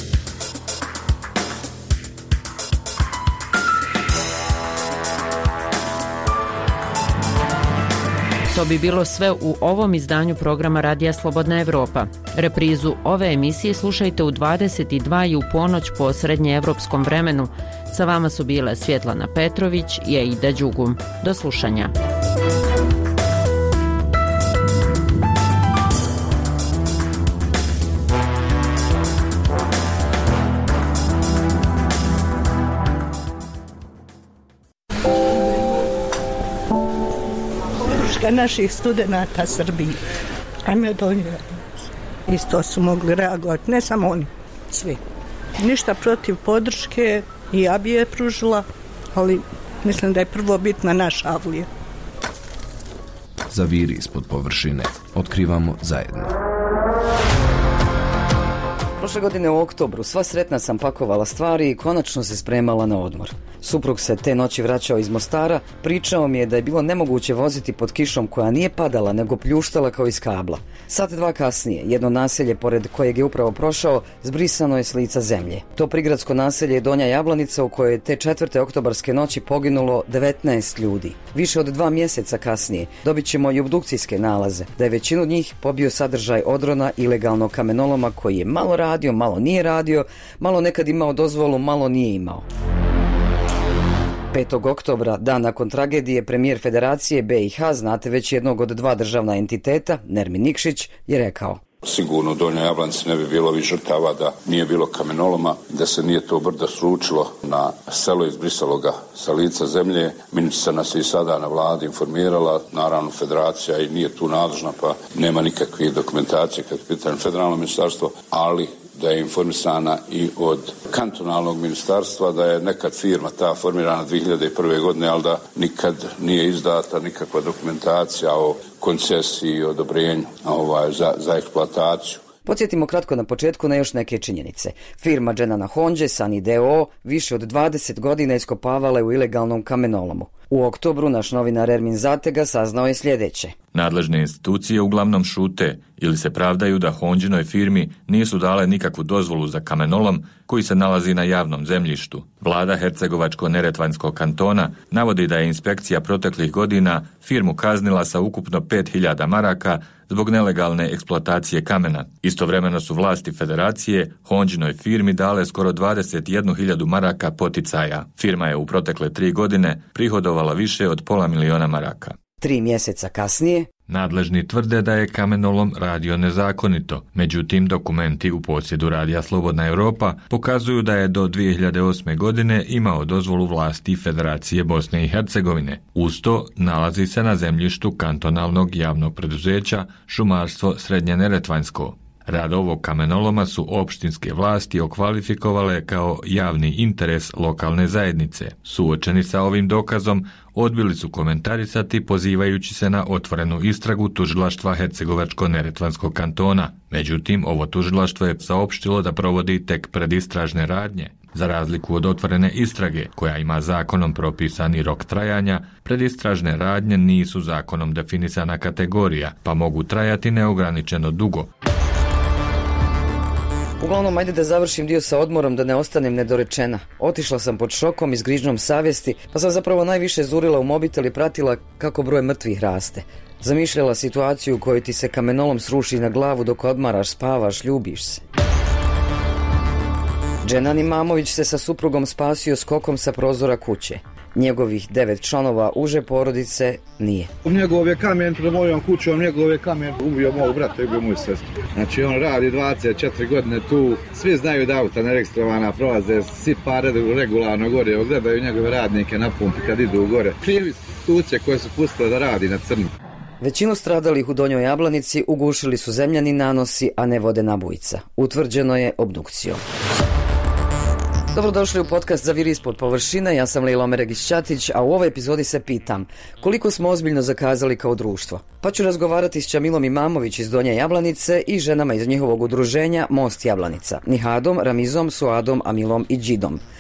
To bi bilo sve u ovom izdanju programa Radija Slobodna Evropa. Reprizu ove emisije slušajte u dvadeset dva i u ponoć po srednjeevropskom vremenu. Sa vama su bile Svjetlana Petrović i Aida Đugum. Do slušanja. Naših studenata Srbiji. Ajme donije. Isto su mogli reagovati, ne samo oni, svi. Ništa protiv podrške i ja bi je pružila, ali mislim da je prvo bitna naša avlija. Za viri ispod površine otkrivamo zajedno. Prošle godine u oktobru sva sretna sam pakovala stvari i konačno se spremala na odmor. Suprug se te noći vraćao iz Mostara, pričao mi je da je bilo nemoguće voziti pod kišom koja nije padala nego pljuštala kao iz kabla. Sat dva kasnije, jedno naselje pored kojeg je upravo prošao, zbrisano je s lica zemlje. To prigradsko naselje je Donja Jablanica u kojoj je te četvrte oktobarske noći poginulo devetnaest ljudi. Više od dva mjeseca kasnije dobit ćemo i obdukcijske nalaze, da je većinu njih pobio sadržaj odrona ilegalnog kamenoloma koji je malo radio, malo nije radio, malo nekad imao dozvolu, malo nije imao. petog oktobra, dan nakon tragedije, premijer Federacije be i ha, znate već jednog od dva državna entiteta, Nermin Nikšić, je rekao: Sigurno u Donjoj Jablanci ne bi bilo ovih žrtava da nije bilo kamenoloma, da se nije to brdo sručilo na selo, izbrisalo ga sa lica zemlje. Ministrica nas je i sada na vladi informirala, naravno Federacija i nije tu nadležna, pa nema nikakve dokumentacije kad pitanje federalno ministarstvo, ali da je informisana i od kantonalnog ministarstva, da je nekad firma ta formirana dvije hiljade prve. godine, ali da nikad nije izdata nikakva dokumentacija o koncesiji i odobrenju ovaj, za, za eksploataciju. Podsjetimo kratko na početku na još neke činjenice. Firma Dženana Honđe, Sani de o o, više od dvadeset godina iskopavala je u ilegalnom kamenolomu. U oktobru naš novinar Ermin Zatega saznao je sljedeće. Nadležne institucije uglavnom šute ili se pravdaju da Honđinoj firmi nisu dale nikakvu dozvolu za kamenolom koji se nalazi na javnom zemljištu. Vlada Hercegovačko-Neretvanskog kantona navodi da je inspekcija proteklih godina firmu kaznila sa ukupno pet hiljada maraka zbog nelegalne eksploatacije kamena. Istovremeno su vlasti Federacije Honđinoj firmi dale skoro dvadeset jednu hiljadu maraka poticaja. Firma je u protekle tri godine prihodovala više od pola miliona maraka. Tri mjeseca kasnije nadležni tvrde da je kamenolom radio nezakonito, međutim dokumenti u posjedu Radija Slobodna Evropa pokazuju da je do dvije hiljade osme. godine imao dozvolu vlasti Federacije Bosne i Hercegovine. Uz to nalazi se na zemljištu kantonalnog javnog preduzeća Šumarstvo Srednje Neretvanjsko. Rad ovog kamenoloma su opštinske vlasti okvalifikovale kao javni interes lokalne zajednice. Suočeni sa ovim dokazom, odbili su komentarisati pozivajući se na otvorenu istragu tužilaštva Hercegovačko-Neretvanskog kantona. Međutim, ovo tužilaštvo je saopštilo da provodi tek predistražne radnje. Za razliku od otvorene istrage, koja ima zakonom propisani rok trajanja, predistražne radnje nisu zakonom definisana kategorija, pa mogu trajati neograničeno dugo. Uglavnom, ajde da završim dio sa odmorom da ne ostanem nedorečena. Otišla sam pod šokom i s grižnjom savjesti, pa sam zapravo najviše zurila u mobitel i pratila kako broj mrtvih raste. Zamišljala situaciju u kojoj ti se kamenolom sruši na glavu dok odmaraš, spavaš, ljubiš se. Dženan Imamović se sa suprugom spasio skokom sa prozora kuće. Njegovih devet članova uže porodice nije. Njegov je kamen pred mojom kućom, njegov je kamen ubio mog brata i ubio moju sestru. Znači on radi dvadeset četiri godine tu, svi znaju da auta neregistrovana prolaze, svi pare regularno gore, gledaju njegove radnike na pumpi kad idu gore. Krivi institucije koje su pustile da radi na crno. Većinu stradalih u Donjoj Jablanici ugušili su zemljani nanosi, a ne vodena bujica. Utvrđeno je obdukcijom. Dobrodošli u podcast Za vir ispod površine, ja sam Lejla Meregić-Ćatić, a u ovoj epizodi se pitam koliko smo ozbiljno zakazali kao društvo. Pa ću razgovarati s Čamilom Imamović iz Donje Jablanice i ženama iz njihovog udruženja Most Jablanica, Nihadom, Ramizom, Suadom, Amilom i Đidom.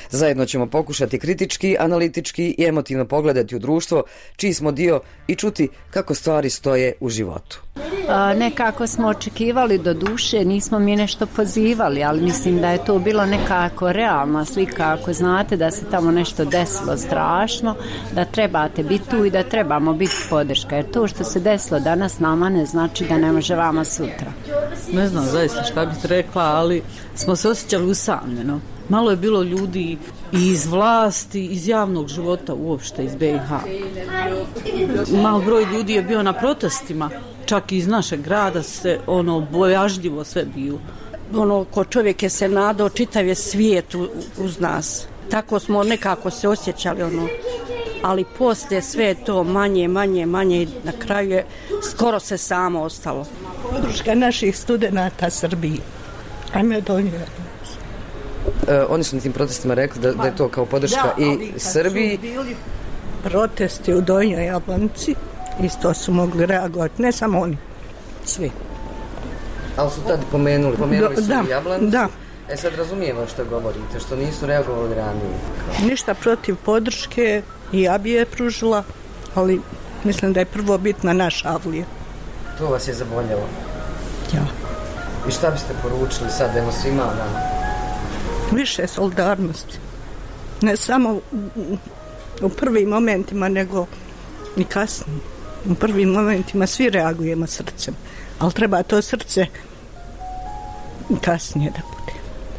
Zajedno ćemo pokušati kritički, analitički i emotivno pogledati u društvo čiji smo dio i čuti kako stvari stoje u životu. A, nekako smo očekivali, do duše nismo mi nešto pozivali, ali mislim da je to bilo nekako realna slika. Ako znate da se tamo nešto desilo strašno, da trebate biti tu i da trebamo biti podrška, jer to što se desilo danas nama ne znači da ne može vama sutra. Ne znam zaista šta bih rekla, ali smo se osjećali usamljeno. Malo je bilo ljudi i iz vlasti, iz javnog života uopšte, iz be i ha. Malo broj ljudi je bio na protestima, čak i iz našeg grada se ono bojažljivo sve bilo. Ono, ko čovjek je se nadao, čitav je svijet uz nas. Tako smo nekako se osjećali, ono. Ali poslije sve to manje, manje, manje i na kraju je skoro se samo ostalo. Podrška naših studenata Srbiji. Ajme do nje. E, oni su na tim protestima rekli da, da je to kao podrška da, i Srbiji. Bili protesti u Donjoj Jablanici, isto su mogli reagovati, ne samo oni, svi. Ali su tad pomenuli, pomenuli su da, Jablanicu. Da. E sad razumijemo što govorite, što nisu reagovali ranije. Ništa protiv podrške, i ja bi je pružila, ali mislim da je prvo bitna naša avlija. To vas je zaboljelo? Ja. I šta biste poručili sad, evo svima nama? Više solidarnosti. Ne samo u, u, u prvim momentima, nego i kasnije. U prvim momentima svi reagujemo srcem, ali treba to srce kasnije da bude.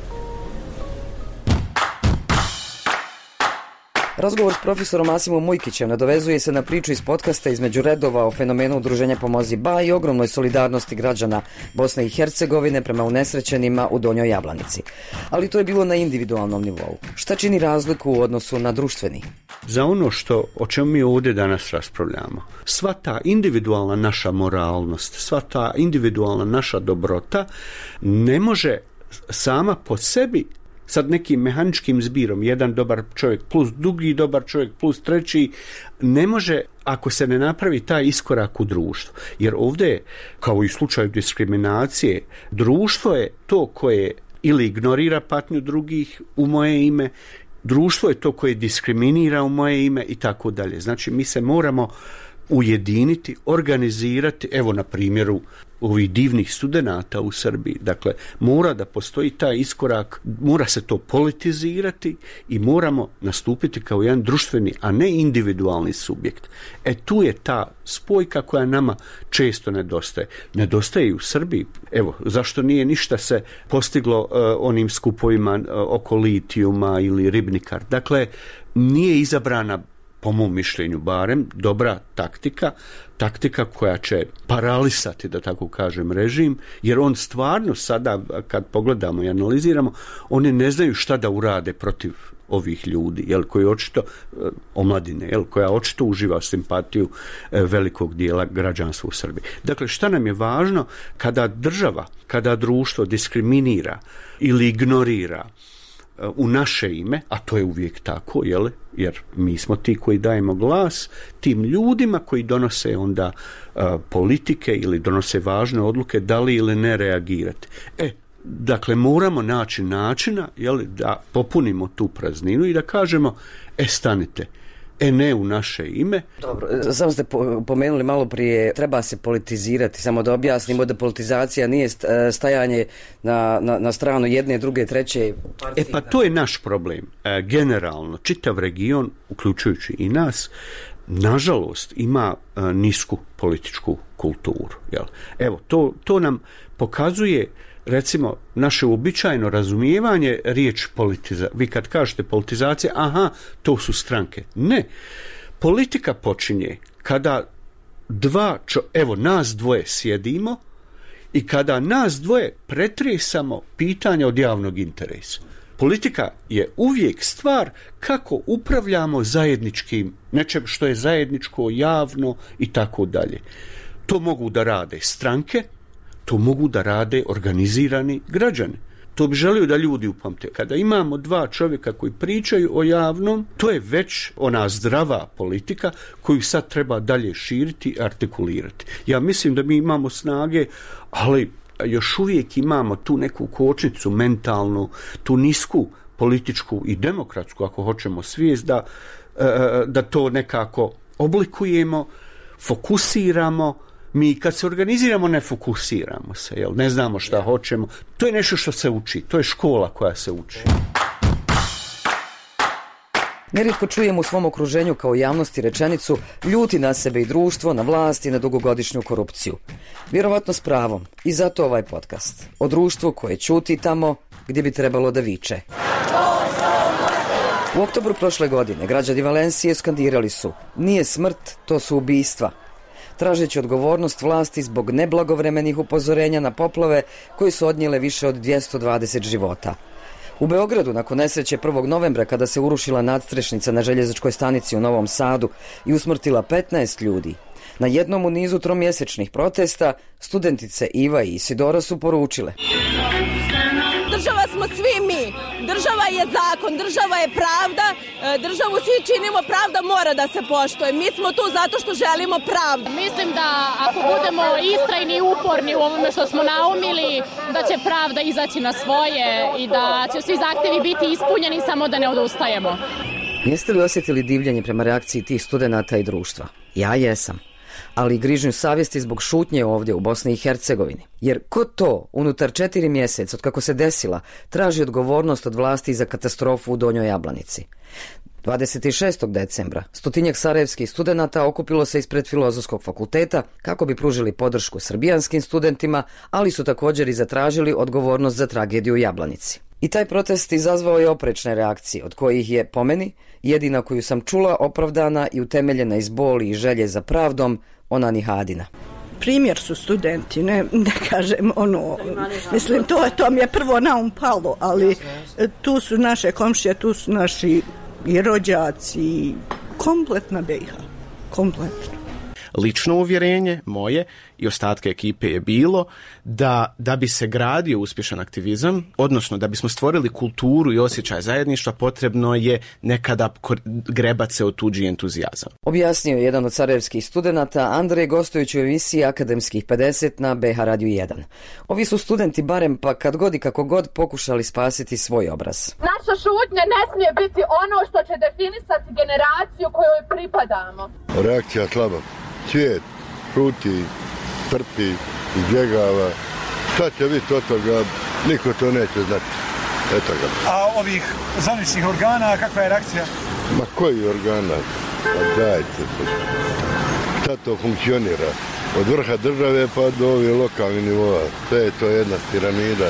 Razgovor s profesorom Asimom Mujkićem nadovezuje se na priču iz podcasta Između redova o fenomenu udruženja Pomozi Ba i ogromnoj solidarnosti građana Bosne i Hercegovine prema unesrećenima u Donjoj Jablanici. Ali to je bilo na individualnom nivou. Šta čini razliku u odnosu na društveni? Za ono što, o čemu mi ovdje danas raspravljamo, sva ta individualna naša moralnost, sva ta individualna naša dobrota ne može sama po sebi sad nekim mehaničkim zbirom, jedan dobar čovjek plus drugi dobar čovjek plus treći, ne može ako se ne napravi taj iskorak u društvu. Jer ovdje, kao i u slučaju diskriminacije, društvo je to koje ili ignorira patnju drugih u moje ime, društvo je to koje diskriminira u moje ime i tako dalje. Znači, mi se moramo ujediniti, organizirati, evo na primjeru ovih divnih studenata u Srbiji. Dakle, mora da postoji taj iskorak, mora se to politizirati i moramo nastupiti kao jedan društveni, a ne individualni subjekt. E tu je ta spojka koja nama često nedostaje. Nedostaje i u Srbiji. Evo, zašto nije ništa se postiglo uh, onim skupovima uh, oko litijuma ili ribnikar. Dakle, nije izabrana, po mom mišljenju barem, dobra taktika, taktika koja će paralisati, da tako kažem, režim, jer on stvarno sada, kad pogledamo i analiziramo, oni ne znaju šta da urade protiv ovih ljudi, jel, koji očito, omladine, jel, koja očito uživa simpatiju velikog dijela građanstva u Srbiji. Dakle, šta nam je važno kada država, kada društvo diskriminira ili ignorira u naše ime, a to je uvijek tako, jel? Jer mi smo ti koji dajemo glas tim ljudima koji donose onda uh, politike ili donose važne odluke da li ili ne reagirati. E, dakle, moramo naći načina, jel, da popunimo tu prazninu i da kažemo, e, stanite, e ne u naše ime. Dobro, samo ste pomenuli malo prije, treba se politizirati, samo da objasnimo da politizacija nije stajanje na, na, na stranu jedne, druge, treće partije. E pa to je naš problem. E, generalno, čitav region, uključujući i nas, nažalost ima e, nisku političku kulturu. Jel? Evo, to, to nam pokazuje, recimo, naše uobičajeno razumijevanje riječ politizacija. Vi kad kažete politizacija, aha, to su stranke. Ne. Politika počinje kada dva, čo, evo, nas dvoje sjedimo i kada nas dvoje pretresamo pitanja od javnog interesa. Politika je uvijek stvar kako upravljamo zajedničkim, nečem što je zajedničko, javno i tako dalje. To mogu da rade stranke, to mogu da rade organizirani građani. To bi želio da ljudi upamte. Kada imamo dva čovjeka koji pričaju o javnom, to je već ona zdrava politika koju sad treba dalje širiti i artikulirati. Ja mislim da mi imamo snage, ali još uvijek imamo tu neku kočnicu mentalnu, tu nisku političku i demokratsku, ako hoćemo, svijest da, da to nekako oblikujemo, fokusiramo. Mi kad se organiziramo ne fokusiramo se, jel? Ne znamo šta hoćemo. To je nešto što se uči, to je škola koja se uči. Nerijetko čujem u svom okruženju kao javnosti rečenicu ljuti na sebe i društvo, na vlast i na dugogodišnju korupciju. Vjerovatno s pravom. I zato ovaj podcast. O društvu koje ćuti tamo gdje bi trebalo da viče. U oktobru prošle godine građani Valencije skandirali su: nije smrt, to su ubistva. Tražeći odgovornost vlasti zbog neblagovremenih upozorenja na poplave koji su odnijele više od dvjesto dvadeset života. U Beogradu, nakon nesreće prvog novembra kada se urušila nadstrešnica na željezničkoj stanici u Novom Sadu i usmrtila petnaest ljudi, na jednom u nizu tromjesečnih protesta studentice Iva i Isidora su poručile: država smo svi mi, država je zakon, država je pravda, državu svi činimo, pravda mora da se poštuje. Mi smo tu zato što želimo pravdu. Mislim da ako budemo istrajni i uporni u ovome što smo naumili, da će pravda izaći na svoje i da će svi zahtjevi biti ispunjeni, samo da ne odustajemo. Jeste li osjetili divljenje prema reakciji tih studenata i društva? Ja jesam. Ali i grižnju savjesti zbog šutnje ovdje u Bosni i Hercegovini. Jer ko to unutar četiri mjeseca od kako se desila traži odgovornost od vlasti za katastrofu u Donjoj Jablanici? dvadeset šestog decembra stotinjak sarajevskih studenata okupilo se ispred Filozofskog fakulteta kako bi pružili podršku srbijanskim studentima, ali su također i zatražili odgovornost za tragediju u Jablanici. I taj protest izazvao je oprečne reakcije, od kojih je, po meni, jedina koju sam čula opravdana i utemeljena iz boli i želje za pravdom, ona Nihadina. Primjer su studenti, ne, ne kažem ono, mislim, to, to mi je prvo na um palo, ali tu su naše komšije, tu su naši i rođaci, kompletna B i H, kompletno. Lično uvjerenje moje i ostatke ekipe je bilo da, da bi se gradio uspješan aktivizam, odnosno da bismo stvorili kulturu i osjećaj zajedništva, potrebno je nekada grebat se od tuđi entuzijazam. Objasnio je jedan od sarajevskih studenata Andrej gostujući u emisiji Akademskih pedeset na B H Radio jedan. Ovi su studenti barem pa kad god i kako god pokušali spasiti svoj obraz. Naša šutnja ne smije biti ono što će definisati generaciju kojoj pripadamo. Reakcija slaba. Svijet šuti, trpi, izbjegava. Šta će biti od toga, niko to neće znati. Eto ga. A ovih zvaničnih organa, kakva je reakcija? Ma koji organa? Pa dajte. Šta to funkcionira? Od vrha države pa do ovih lokalnih nivoa. Sve je to jedna piramida.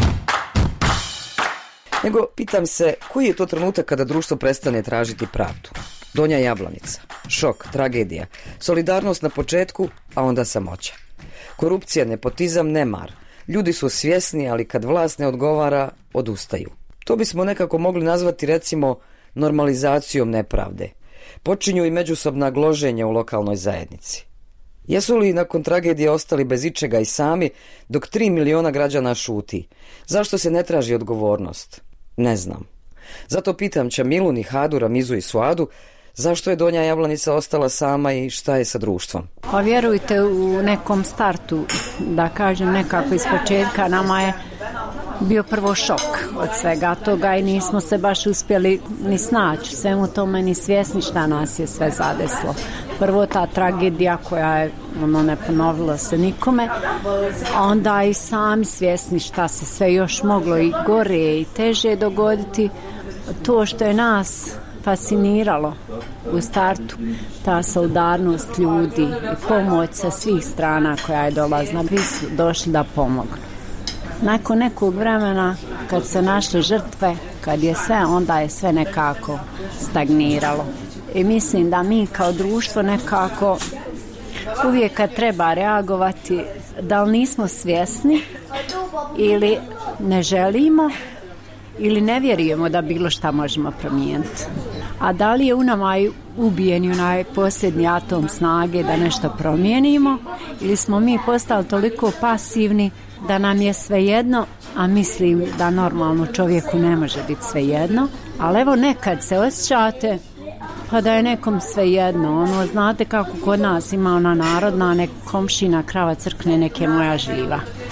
Nego pitam se, koji je to trenutak kada društvo prestane tražiti pravdu? Donja Jablanica, šok, tragedija, solidarnost na početku, a onda samoća. Korupcija, nepotizam, nemar. Ljudi su svjesni, ali kad vlast ne odgovara, odustaju. To bismo nekako mogli nazvati, recimo, normalizacijom nepravde. Počinju i međusobna gloženja u lokalnoj zajednici. Jesu li nakon tragedije ostali bez ičega i sami, dok tri miliona građana šuti? Zašto se ne traži odgovornost? Ne znam. Zato pitam Čamilu, Nihadu, Ramizu i Suadu, zašto je Donja Jablanica ostala sama i šta je sa društvom? Pa vjerujte, u nekom startu, da kažem nekako iz početka, nama je bio prvo šok od svega toga i nismo se baš uspjeli ni snaći svemu tome, ni svjesni šta nas je sve zadeslo. Prvo ta tragedija koja je, ono, ne ponovilo se nikome, a onda i sami svjesni šta se sve još moglo i gore i teže dogoditi. To što je nas fasciniralo u startu, ta solidarnost ljudi i pomoć sa svih strana koja je dolazna, bi su došli da pomognu. Nakon nekog vremena, kad se našle žrtve, kad je sve, onda je sve nekako stagniralo. I mislim da mi kao društvo nekako uvijek kad treba reagovati, da li nismo svjesni ili ne želimo ili ne vjerujemo da bilo šta možemo promijeniti. A da li je u nama ubijen onaj posljednji atom snage da nešto promijenimo ili smo mi postali toliko pasivni da nam je svejedno, a mislim da normalno čovjeku ne može biti svejedno, ali evo nekad se osjećate pa da je nekom svejedno, ono, znate kako kod nas ima ona narodna, nek komšina krava crkne, nek je moja živa.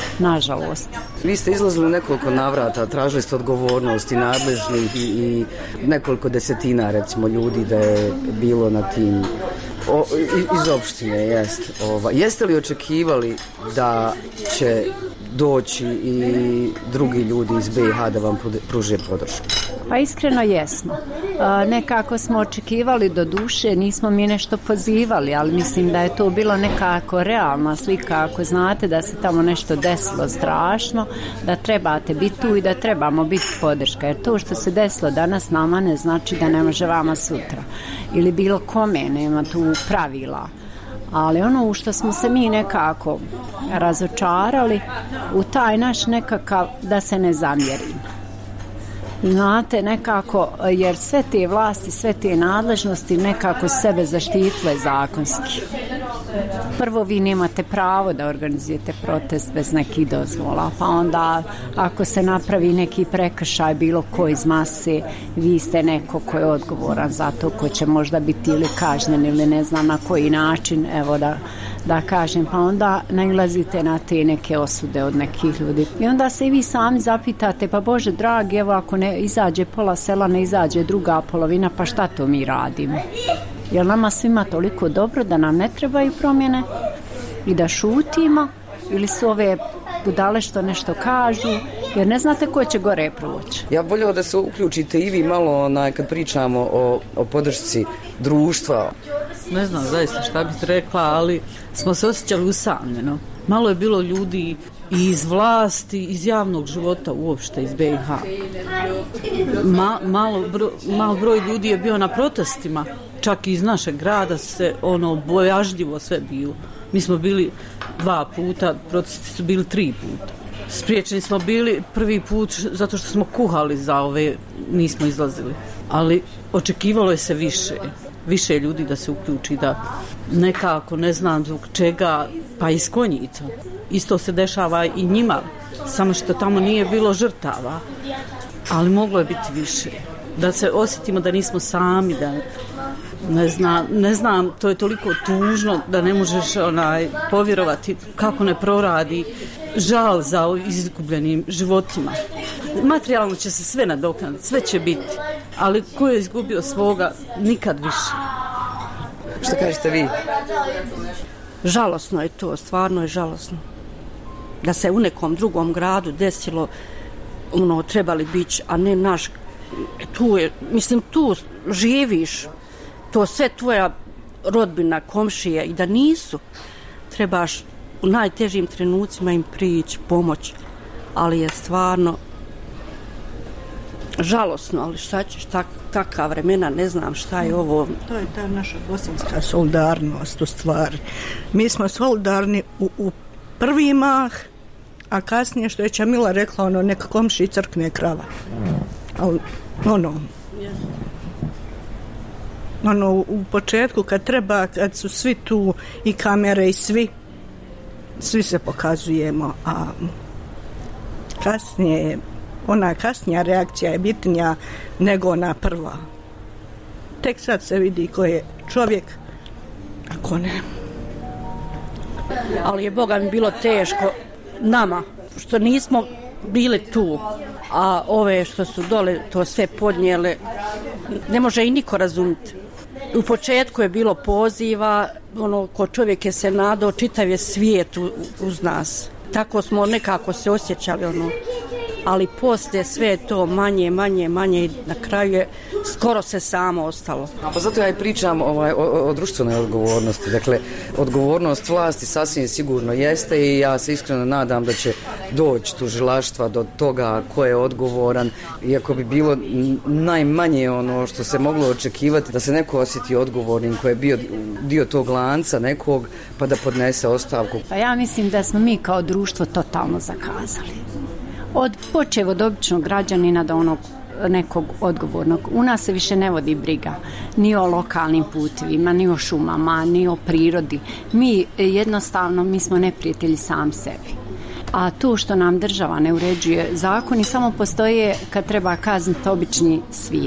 nažalost. Vi ste izlazili u nekoliko navrata, tražili ste odgovornost i nadležnih i, i nekoliko desetina recimo ljudi da je bilo na tim o, iz opštine. Jest. Ova. Jeste li očekivali da će doći i drugi ljudi iz B i H da vam pruže podršku? Pa iskreno jesmo. E, nekako smo očekivali, do duše nismo mi nešto pozivali, ali mislim da je to bilo nekako realna slika. Ako znate da se tamo nešto desilo strašno, da trebate biti tu i da trebamo biti podrška. Jer to što se desilo danas nama ne znači da ne može vama sutra. Ili bilo kome, nema tu pravila. Ali ono u što smo se mi nekako razočarali, u taj naš nekakav da se ne zamjerimo. Znate, nekako, jer sve te vlasti, sve te nadležnosti nekako sebe zaštitile zakonski. Prvo, vi nemate pravo da organizujete protest bez nekih dozvola, pa onda ako se napravi neki prekršaj bilo ko iz mase, vi ste neko ko je odgovoran za to, ko će možda biti ili kažnjen ili ne znam na koji način, evo da, da kažem, pa onda nailazite na te neke osude od nekih ljudi. I onda se i vi sami zapitate, pa Bože dragi, evo ako ne izađe pola sela, ne izađe druga polovina, pa šta to mi radimo? Jer nama svima toliko dobro da nam ne trebaju promjene i da šutimo, ili su ove budale što nešto kažu, jer ne znate ko će gore proći. Ja voljela da se uključite i vi malo onaj, kad pričamo o, o podršci društva. Ne znam zaista šta bih rekla, ali smo se osjećali usamljeno. Malo je bilo ljudi i iz vlasti, iz javnog života uopšte, iz B i H. Ma, malo, bro, malo broj ljudi je bio na protestima, čak i iz našeg grada se ono bojažljivo sve bilo. Mi smo bili dva puta, protesti su bili tri puta. Spriječeni smo bili prvi put zato što smo kuhali za ove, nismo izlazili. Ali očekivalo je se više, više ljudi da se uključi, da nekako, ne znam zbog čega, pa iz Konjica. Isto se dešava i njima, samo što tamo nije bilo žrtava, ali moglo je biti više. Da se osjetimo da nismo sami, da ne znam, ne znam, to je toliko tužno da ne možeš onaj, povjerovati kako ne proradi žal za izgubljenim životima. Materijalno će se sve nadoknaditi, sve će biti, ali ko je izgubio svoga, nikad više. Što kažete vi? Žalosno je to, stvarno je žalosno. Da se u nekom drugom gradu desilo, ono, trebali biti, a ne naš, tu je, mislim, tu živiš, to sve tvoja rodbina, komšije, i da nisu, trebaš u najtežim trenucima im prići, pomoć, ali je stvarno žalosno, ali šta ćeš, tak, takva vremena, ne znam šta je ovo. To je ta naša bosanska solidarnost u stvari. Mi smo solidarni u, u prvi mah, a kasnije, što je Čamila rekla, ono, neka komši crkne krava. Ali, ono, ono, u početku kad treba, kad su svi tu i kamere i svi, svi se pokazujemo, a kasnije, ona kasnija reakcija je bitnija nego ona prva. Tek sad se vidi ko je čovjek, a ko ne. Ali je Boga mi bilo teško nama, što nismo bili tu, a ove što su dole to sve podnijele, ne može i niko razumjeti. U početku je bilo poziva, ono, ko čovjek je se nadao, čitav je svijet uz nas. Tako smo nekako se osjećali, ono, ali poslije sve to manje, manje, manje i na kraju je skoro se samo ostalo. Pa zato ja i pričam ovaj, o, o društvenoj odgovornosti. Dakle, odgovornost vlasti sasvim sigurno jeste i ja se iskreno nadam da će doći tužilaštva do toga ko je odgovoran, iako bi bilo najmanje ono što se moglo očekivati da se neko osjeti odgovornim ko je bio dio tog lanca nekog, pa da podnese ostavku. Pa ja mislim da smo mi kao društvo totalno zakazali. Od počev od običnog građanina do onog nekog odgovornog. U nas se više ne vodi briga ni o lokalnim putevima, ni o šumama, ni o prirodi. Mi jednostavno, mi smo neprijatelji sam sebi. A to što nam država ne uređuje zakoni samo postoje kad treba kazniti obični svijet.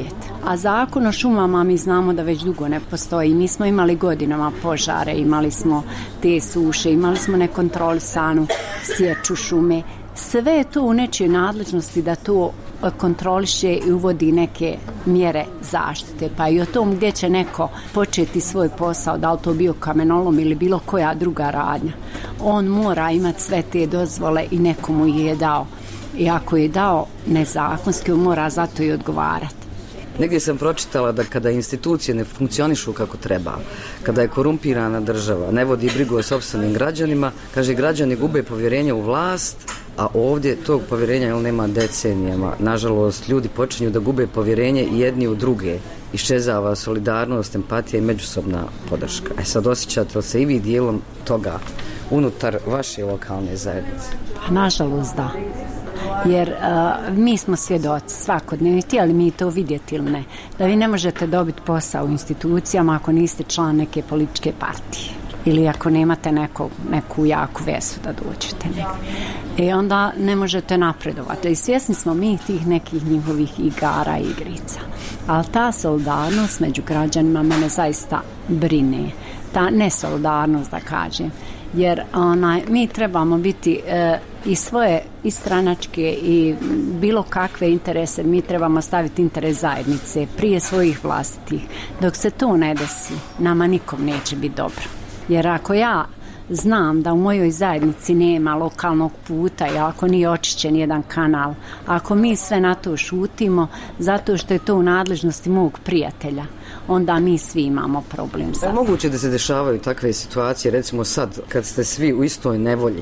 A zakon o šumama mi znamo da već dugo ne postoji. Mi smo imali godinama požare, imali smo te suše, imali smo nekontrolisanu sječu šume. Sve je to u nečijoj nadležnosti da to kontroliše i uvodi neke mjere zaštite. Pa i o tom gdje će neko početi svoj posao, da li to bio kamenolom ili bilo koja druga radnja. On mora imati sve te dozvole i nekomu je dao. I ako je dao nezakonski, on mora zato i odgovarati. Negdje sam pročitala da kada institucije ne funkcionišu kako treba, kada je korumpirana država, ne vodi brigu o sopstvenim građanima, kaže građani gube povjerenje u vlast, a ovdje tog povjerenja jel, nema decenijama. Nažalost, ljudi počinju da gube povjerenje jedni u druge. Iščezava solidarnost, empatija i međusobna podrška. E sad, osjećate li se i vi dijelom toga unutar vaše lokalne zajednice? Nažalost, da. Jer uh, mi smo svjedoci svakodnevno, htjeli mi to vidjeti ili ne, da vi ne možete dobiti posao u institucijama ako niste član neke političke partije ili ako nemate neko, neku jaku vezu da dođete negdje. I onda ne možete napredovati. I svjesni smo mi tih nekih njihovih igara i igrica. Ali ta solidarnost među građanima mene zaista brine. Ta nesolidarnost, da kažem. Jer onaj, mi trebamo biti e, i svoje i stranačke i bilo kakve interese, mi trebamo staviti interes zajednice prije svojih vlastitih. Dok se to ne desi, nama nikom neće biti dobro. Jer ako ja znam da u mojoj zajednici nema lokalnog puta i ako nije očišćen jedan kanal, ako mi sve na to šutimo zato što je to u nadležnosti mog prijatelja, onda mi svi imamo problem. Je moguće da se dešavaju takve situacije, recimo sad kad ste svi u istoj nevolji?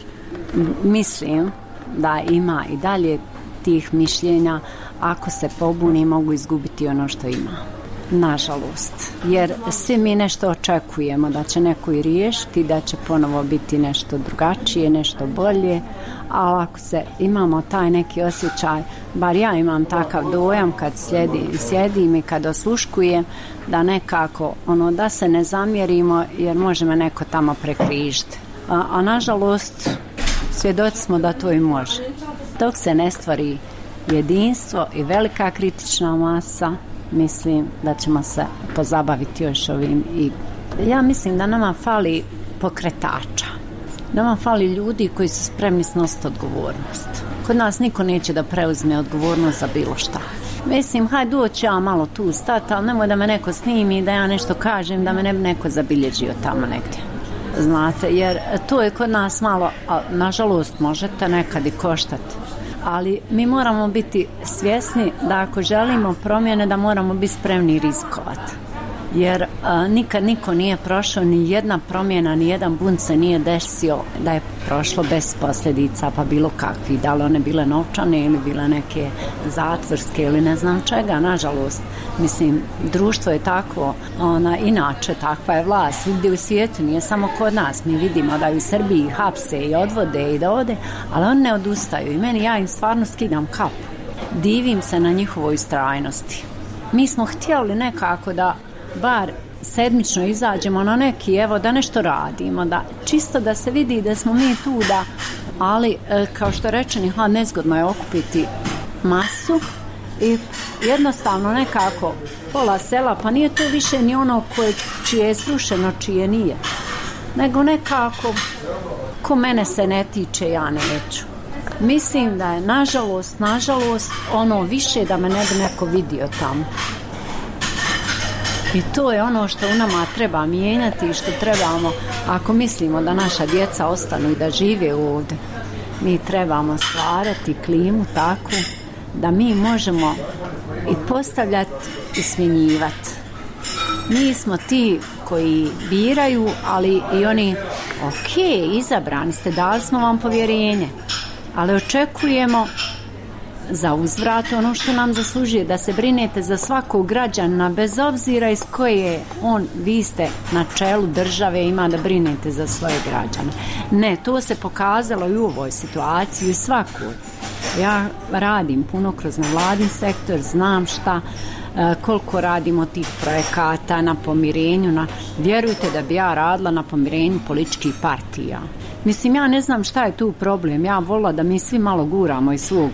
Mislim da ima i dalje tih mišljenja, ako se pobuni mogu izgubiti ono što ima. Nažalost, jer svi mi nešto očekujemo da će neko i riješiti, da će ponovo biti nešto drugačije, nešto bolje, ali ako se imamo taj neki osjećaj, bar ja imam takav dojam kad sjedim, sjedim i kad osluškujem, da nekako, ono, da se ne zamjerimo jer može me neko tamo prekrižiti. A, a nažalost, svjedoci smo da to i može. Dok se ne stvari jedinstvo i velika kritična masa, mislim da ćemo se pozabaviti još ovim. I ja mislim da nama fali pokretača. Nama fali ljudi koji su spremni snositi odgovornost. Kod nas niko neće da preuzme odgovornost za bilo šta. Mislim, hajde doći ja malo tu stati, ali nemoj da me neko snimi, da ja nešto kažem, da me ne bi neko zabilježio tamo negdje. Znate, jer to je kod nas malo, a nažalost možete nekad i koštati. Ali mi moramo biti svjesni da ako želimo promjene da moramo biti spremni rizikovati. Jer a, nikad niko nije prošao, ni jedna promjena, ni jedan bunt se nije desio da je prošlo bez posljedica, pa bilo kakvi, da li one bile novčane ili bile neke zatvorske ili ne znam čega, nažalost. Mislim, društvo je takvo, ona, inače takva je vlast, svugdje u svijetu, nije samo kod nas. Mi vidimo da u Srbiji hapse i odvode i da ode, ali oni ne odustaju i meni, ja im stvarno skidam kapu. Divim se na njihovoj istrajnosti. Mi smo htjeli nekako da bar sedmično izađemo na neki, evo, da nešto radimo, da čisto da se vidi da smo mi tu, da, ali e, kao što rečeni, ha, nezgodno je okupiti masu i jednostavno nekako pola sela, pa nije to više ni ono koje, čije je srušeno, čije nije, nego nekako ko mene se ne tiče, ja neću. Mislim da je nažalost, nažalost ono više da me ne bi neko vidio tamo. I to je ono što u nama treba mijenjati i što trebamo, ako mislimo da naša djeca ostanu i da žive ovdje, mi trebamo stvarati klimu takvu da mi možemo i postavljati i smjenjivati. Mi smo ti koji biraju, ali i oni, ok, izabrani ste, dali smo vam povjerenje, ali očekujemo za uzvrat ono što nam zaslužuje, da se brinete za svakog građana bez obzira iz koje on, vi ste na čelu države, ima da brinete za svoje građane. Ne, to se pokazalo i u ovoj situaciji i svakoj. Ja radim puno kroz nevladin sektor, znam šta, koliko radimo tih projekata na pomirenju, na, vjerujte da bi ja radila na pomirenju političkih partija. Mislim, ja ne znam šta je tu problem, ja volila da mi svi malo guramo iz svog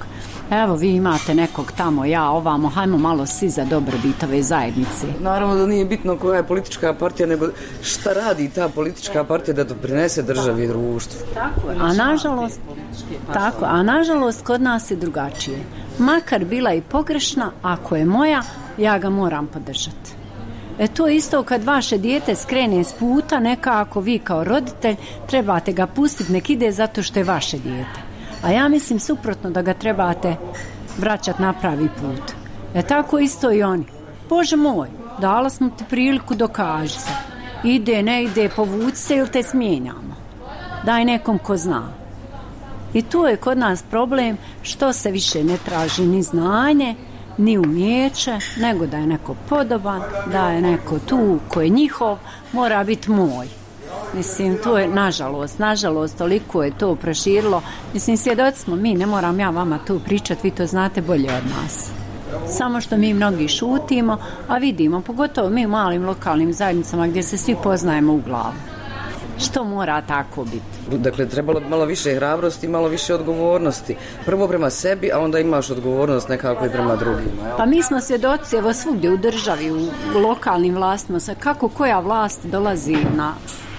Evo vi imate nekog tamo, ja ovamo, hajmo malo svi za dobrobit ove zajednice. Naravno da nije bitno koja je politička partija, nego šta radi ta politička partija da doprinese državi i društvu. Tako je. A nažalost, tako, a nažalost kod nas je drugačije. Makar bila i pogrešna, ako je moja, ja ga moram podržati. E to isto kad vaše dijete skrene s puta, nekako vi kao roditelj trebate ga pustiti, nek ide zato što je vaše dijete. A ja mislim suprotno, da ga trebate vraćati na pravi put. E tako isto i oni. Bože moj, dala smo ti priliku, dokaži se. Ide, ne ide, povuci se ili te smijenjamo. Daj nekom ko zna. I tu je kod nas problem što se više ne traži ni znanje, ni umijeće, nego da je neko podoban, da je neko tu ko je njihov, mora biti moj. Mislim, to je, nažalost, nažalost, toliko je to proširilo. Mislim, svjedoci smo mi, ne moram ja vama tu pričati, vi to znate bolje od nas. Samo što mi mnogi šutimo, a vidimo, pogotovo mi u malim lokalnim zajednicama gdje se svi poznajemo u glavu. Što mora tako biti? Dakle, trebalo bi malo više hrabrosti i malo više odgovornosti. Prvo prema sebi, a onda imaš odgovornost nekako i prema drugima. Pa mi smo svjedoci, evo svugdje u državi, u lokalnim vlastima, kako koja vlast dolazi na...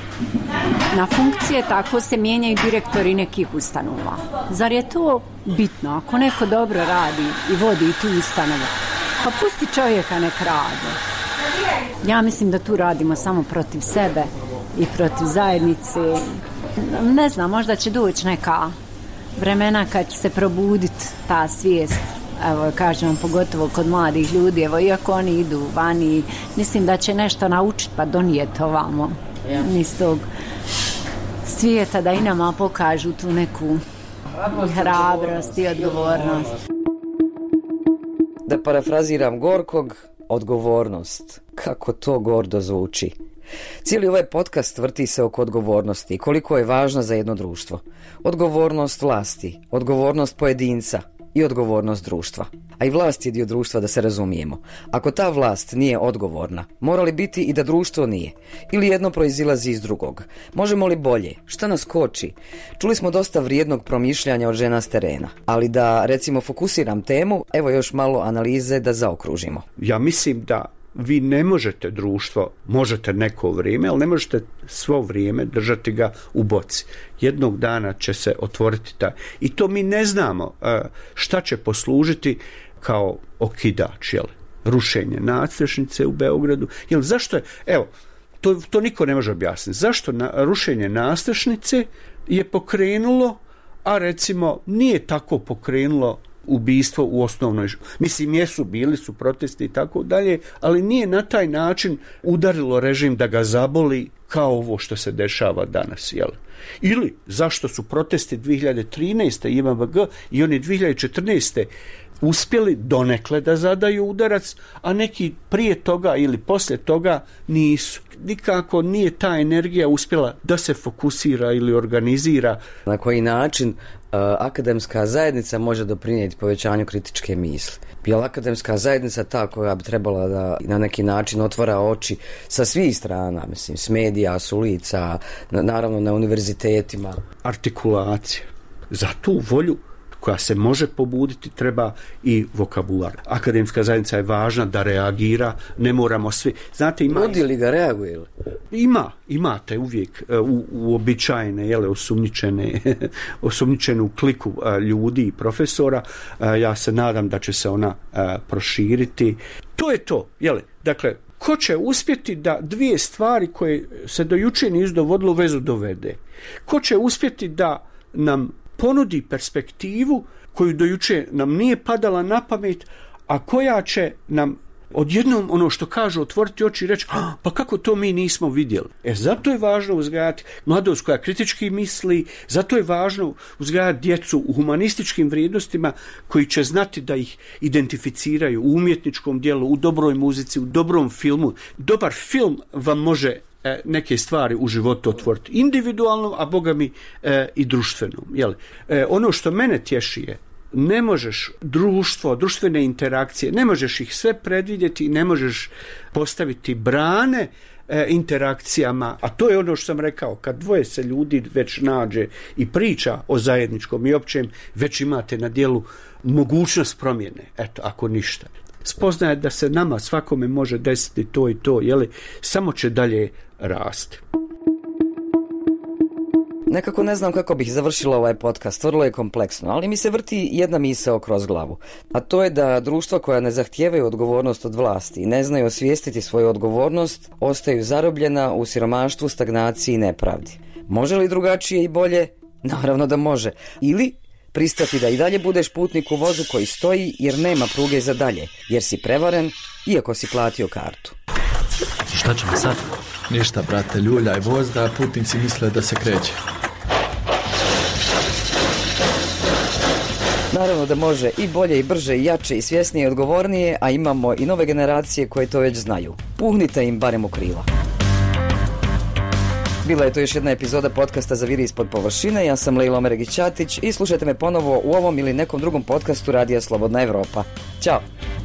na funkcije, tako se mijenjaju direktori nekih ustanova. Zar je to bitno? Ako neko dobro radi i vodi tu ustanovu, pa pusti čovjeka nek radi. Ja mislim da tu radimo samo protiv sebe i protiv zajednice. Ne znam, možda će doći neka vremena kad će se probuditi ta svijest. Evo, kažem, pogotovo kod mladih ljudi, evo, iako oni idu vani, mislim da će nešto naučiti pa donijeti ovamo. Iz tog svijeta da i nama pokažu tu neku hrabrost i odgovornost. Da parafraziram Gorkog, odgovornost. Kako to gordo zvuči. Cijeli ovaj podcast vrti se oko odgovornosti i koliko je važna za jedno društvo. Odgovornost vlasti, odgovornost pojedinca i odgovornost društva. A i vlast je dio društva, da se razumijemo. Ako ta vlast nije odgovorna, mora li biti i da društvo nije? Ili jedno proizilazi iz drugog? Možemo li bolje? Šta nas koči? Čuli smo dosta vrijednog promišljanja od žena s terena. Ali da, recimo, fokusiram temu, evo još malo analize da zaokružimo. Ja mislim da vi ne možete društvo, možete neko vrijeme, ali ne možete svo vrijeme držati ga u boci. Jednog dana će se otvoriti ta. I to mi ne znamo šta će poslužiti kao okidač, jel? Rušenje nadstrešnice u Beogradu. Jel, zašto je, evo, to, to niko ne može objasniti. Zašto na, rušenje nadstrešnice je pokrenulo, a recimo nije tako pokrenulo ubistvo u osnovnoj, mislim, jesu, bili su protesti i tako dalje, ali nije na taj način udarilo režim da ga zaboli kao ovo što se dešava danas, jel? Ili zašto su protesti dvije hiljade trinaeste I M B G i oni dvije hiljade četrnaeste uspjeli donekle da zadaju udarac, a neki prije toga ili poslije toga nisu. Nikako nije ta energija uspjela da se fokusira ili organizira. Na koji način uh, akademska zajednica može doprinijeti povećanju kritičke misli? Je li akademska zajednica ta koja bi trebala da na neki način otvara oči sa svih strana, mislim, s medija, s ulica, na, naravno na univerzitetima? Artikulacija. Za tu volju koja se može pobuditi, treba i vokabular. Akademska zajednica je važna da reagira, ne moramo svi. Znate, ima... Ljudi li ga reaguje? Ima, imate uvijek u, uobičajene, jele, osumnjičene, osumnjičenu kliku ljudi i profesora. Ja se nadam da će se ona proširiti. To je to, jele, dakle, ko će uspjeti da dvije stvari koje se do jučer nisu dovodilo u vezu dovede? Ko će uspjeti da nam ponudi perspektivu koju do jučer nam nije padala na pamet, a koja će nam odjednom, ono što kažu, otvoriti oči i reći, pa kako to mi nismo vidjeli. E, zato je važno uzgajati mladost koja kritički misli, zato je važno uzgajati djecu u humanističkim vrijednostima koji će znati da ih identificiraju u umjetničkom djelu, u dobroj muzici, u dobrom filmu. Dobar film vam može neke stvari u životu otvoriti individualno, a boga mi e, i društveno. Jel? E, ono što mene tješi je, ne možeš društvo, društvene interakcije, ne možeš ih sve predvidjeti i ne možeš postaviti brane e, interakcijama, a to je ono što sam rekao, kad dvoje se ljudi već nađe i priča o zajedničkom i općem, već imate na dijelu mogućnost promjene, eto, ako ništa. Spoznaje da se nama svakome može desiti to i to, jeli, samo će dalje rasti. Nekako ne znam kako bih završila ovaj podcast, vrlo je kompleksno, ali mi se vrti jedna misao kroz glavu. A to je da društva koja ne zahtijevaju odgovornost od vlasti i ne znaju osvijestiti svoju odgovornost, ostaju zarobljena u siromaštvu, stagnaciji i nepravdi. Može li drugačije i bolje? Naravno da može. Ili pristati da i dalje budeš putnik u vozu koji stoji jer nema pruge za dalje, jer si prevaren iako si platio kartu. Šta ćemo sad? Ništa, brate, ljuljaj voz da putnici misle da se kreće. Naravno da može i bolje i brže i jače i svjesnije i odgovornije, a imamo i nove generacije koje to već znaju. Puhnite im barem u krila. Bila je to još jedna epizoda podcasta Zaviri ispod površine. Ja sam Lejla Omeregić-Ćatić i slušajte me ponovo u ovom ili nekom drugom podcastu Radija Slobodna Evropa. Ćao!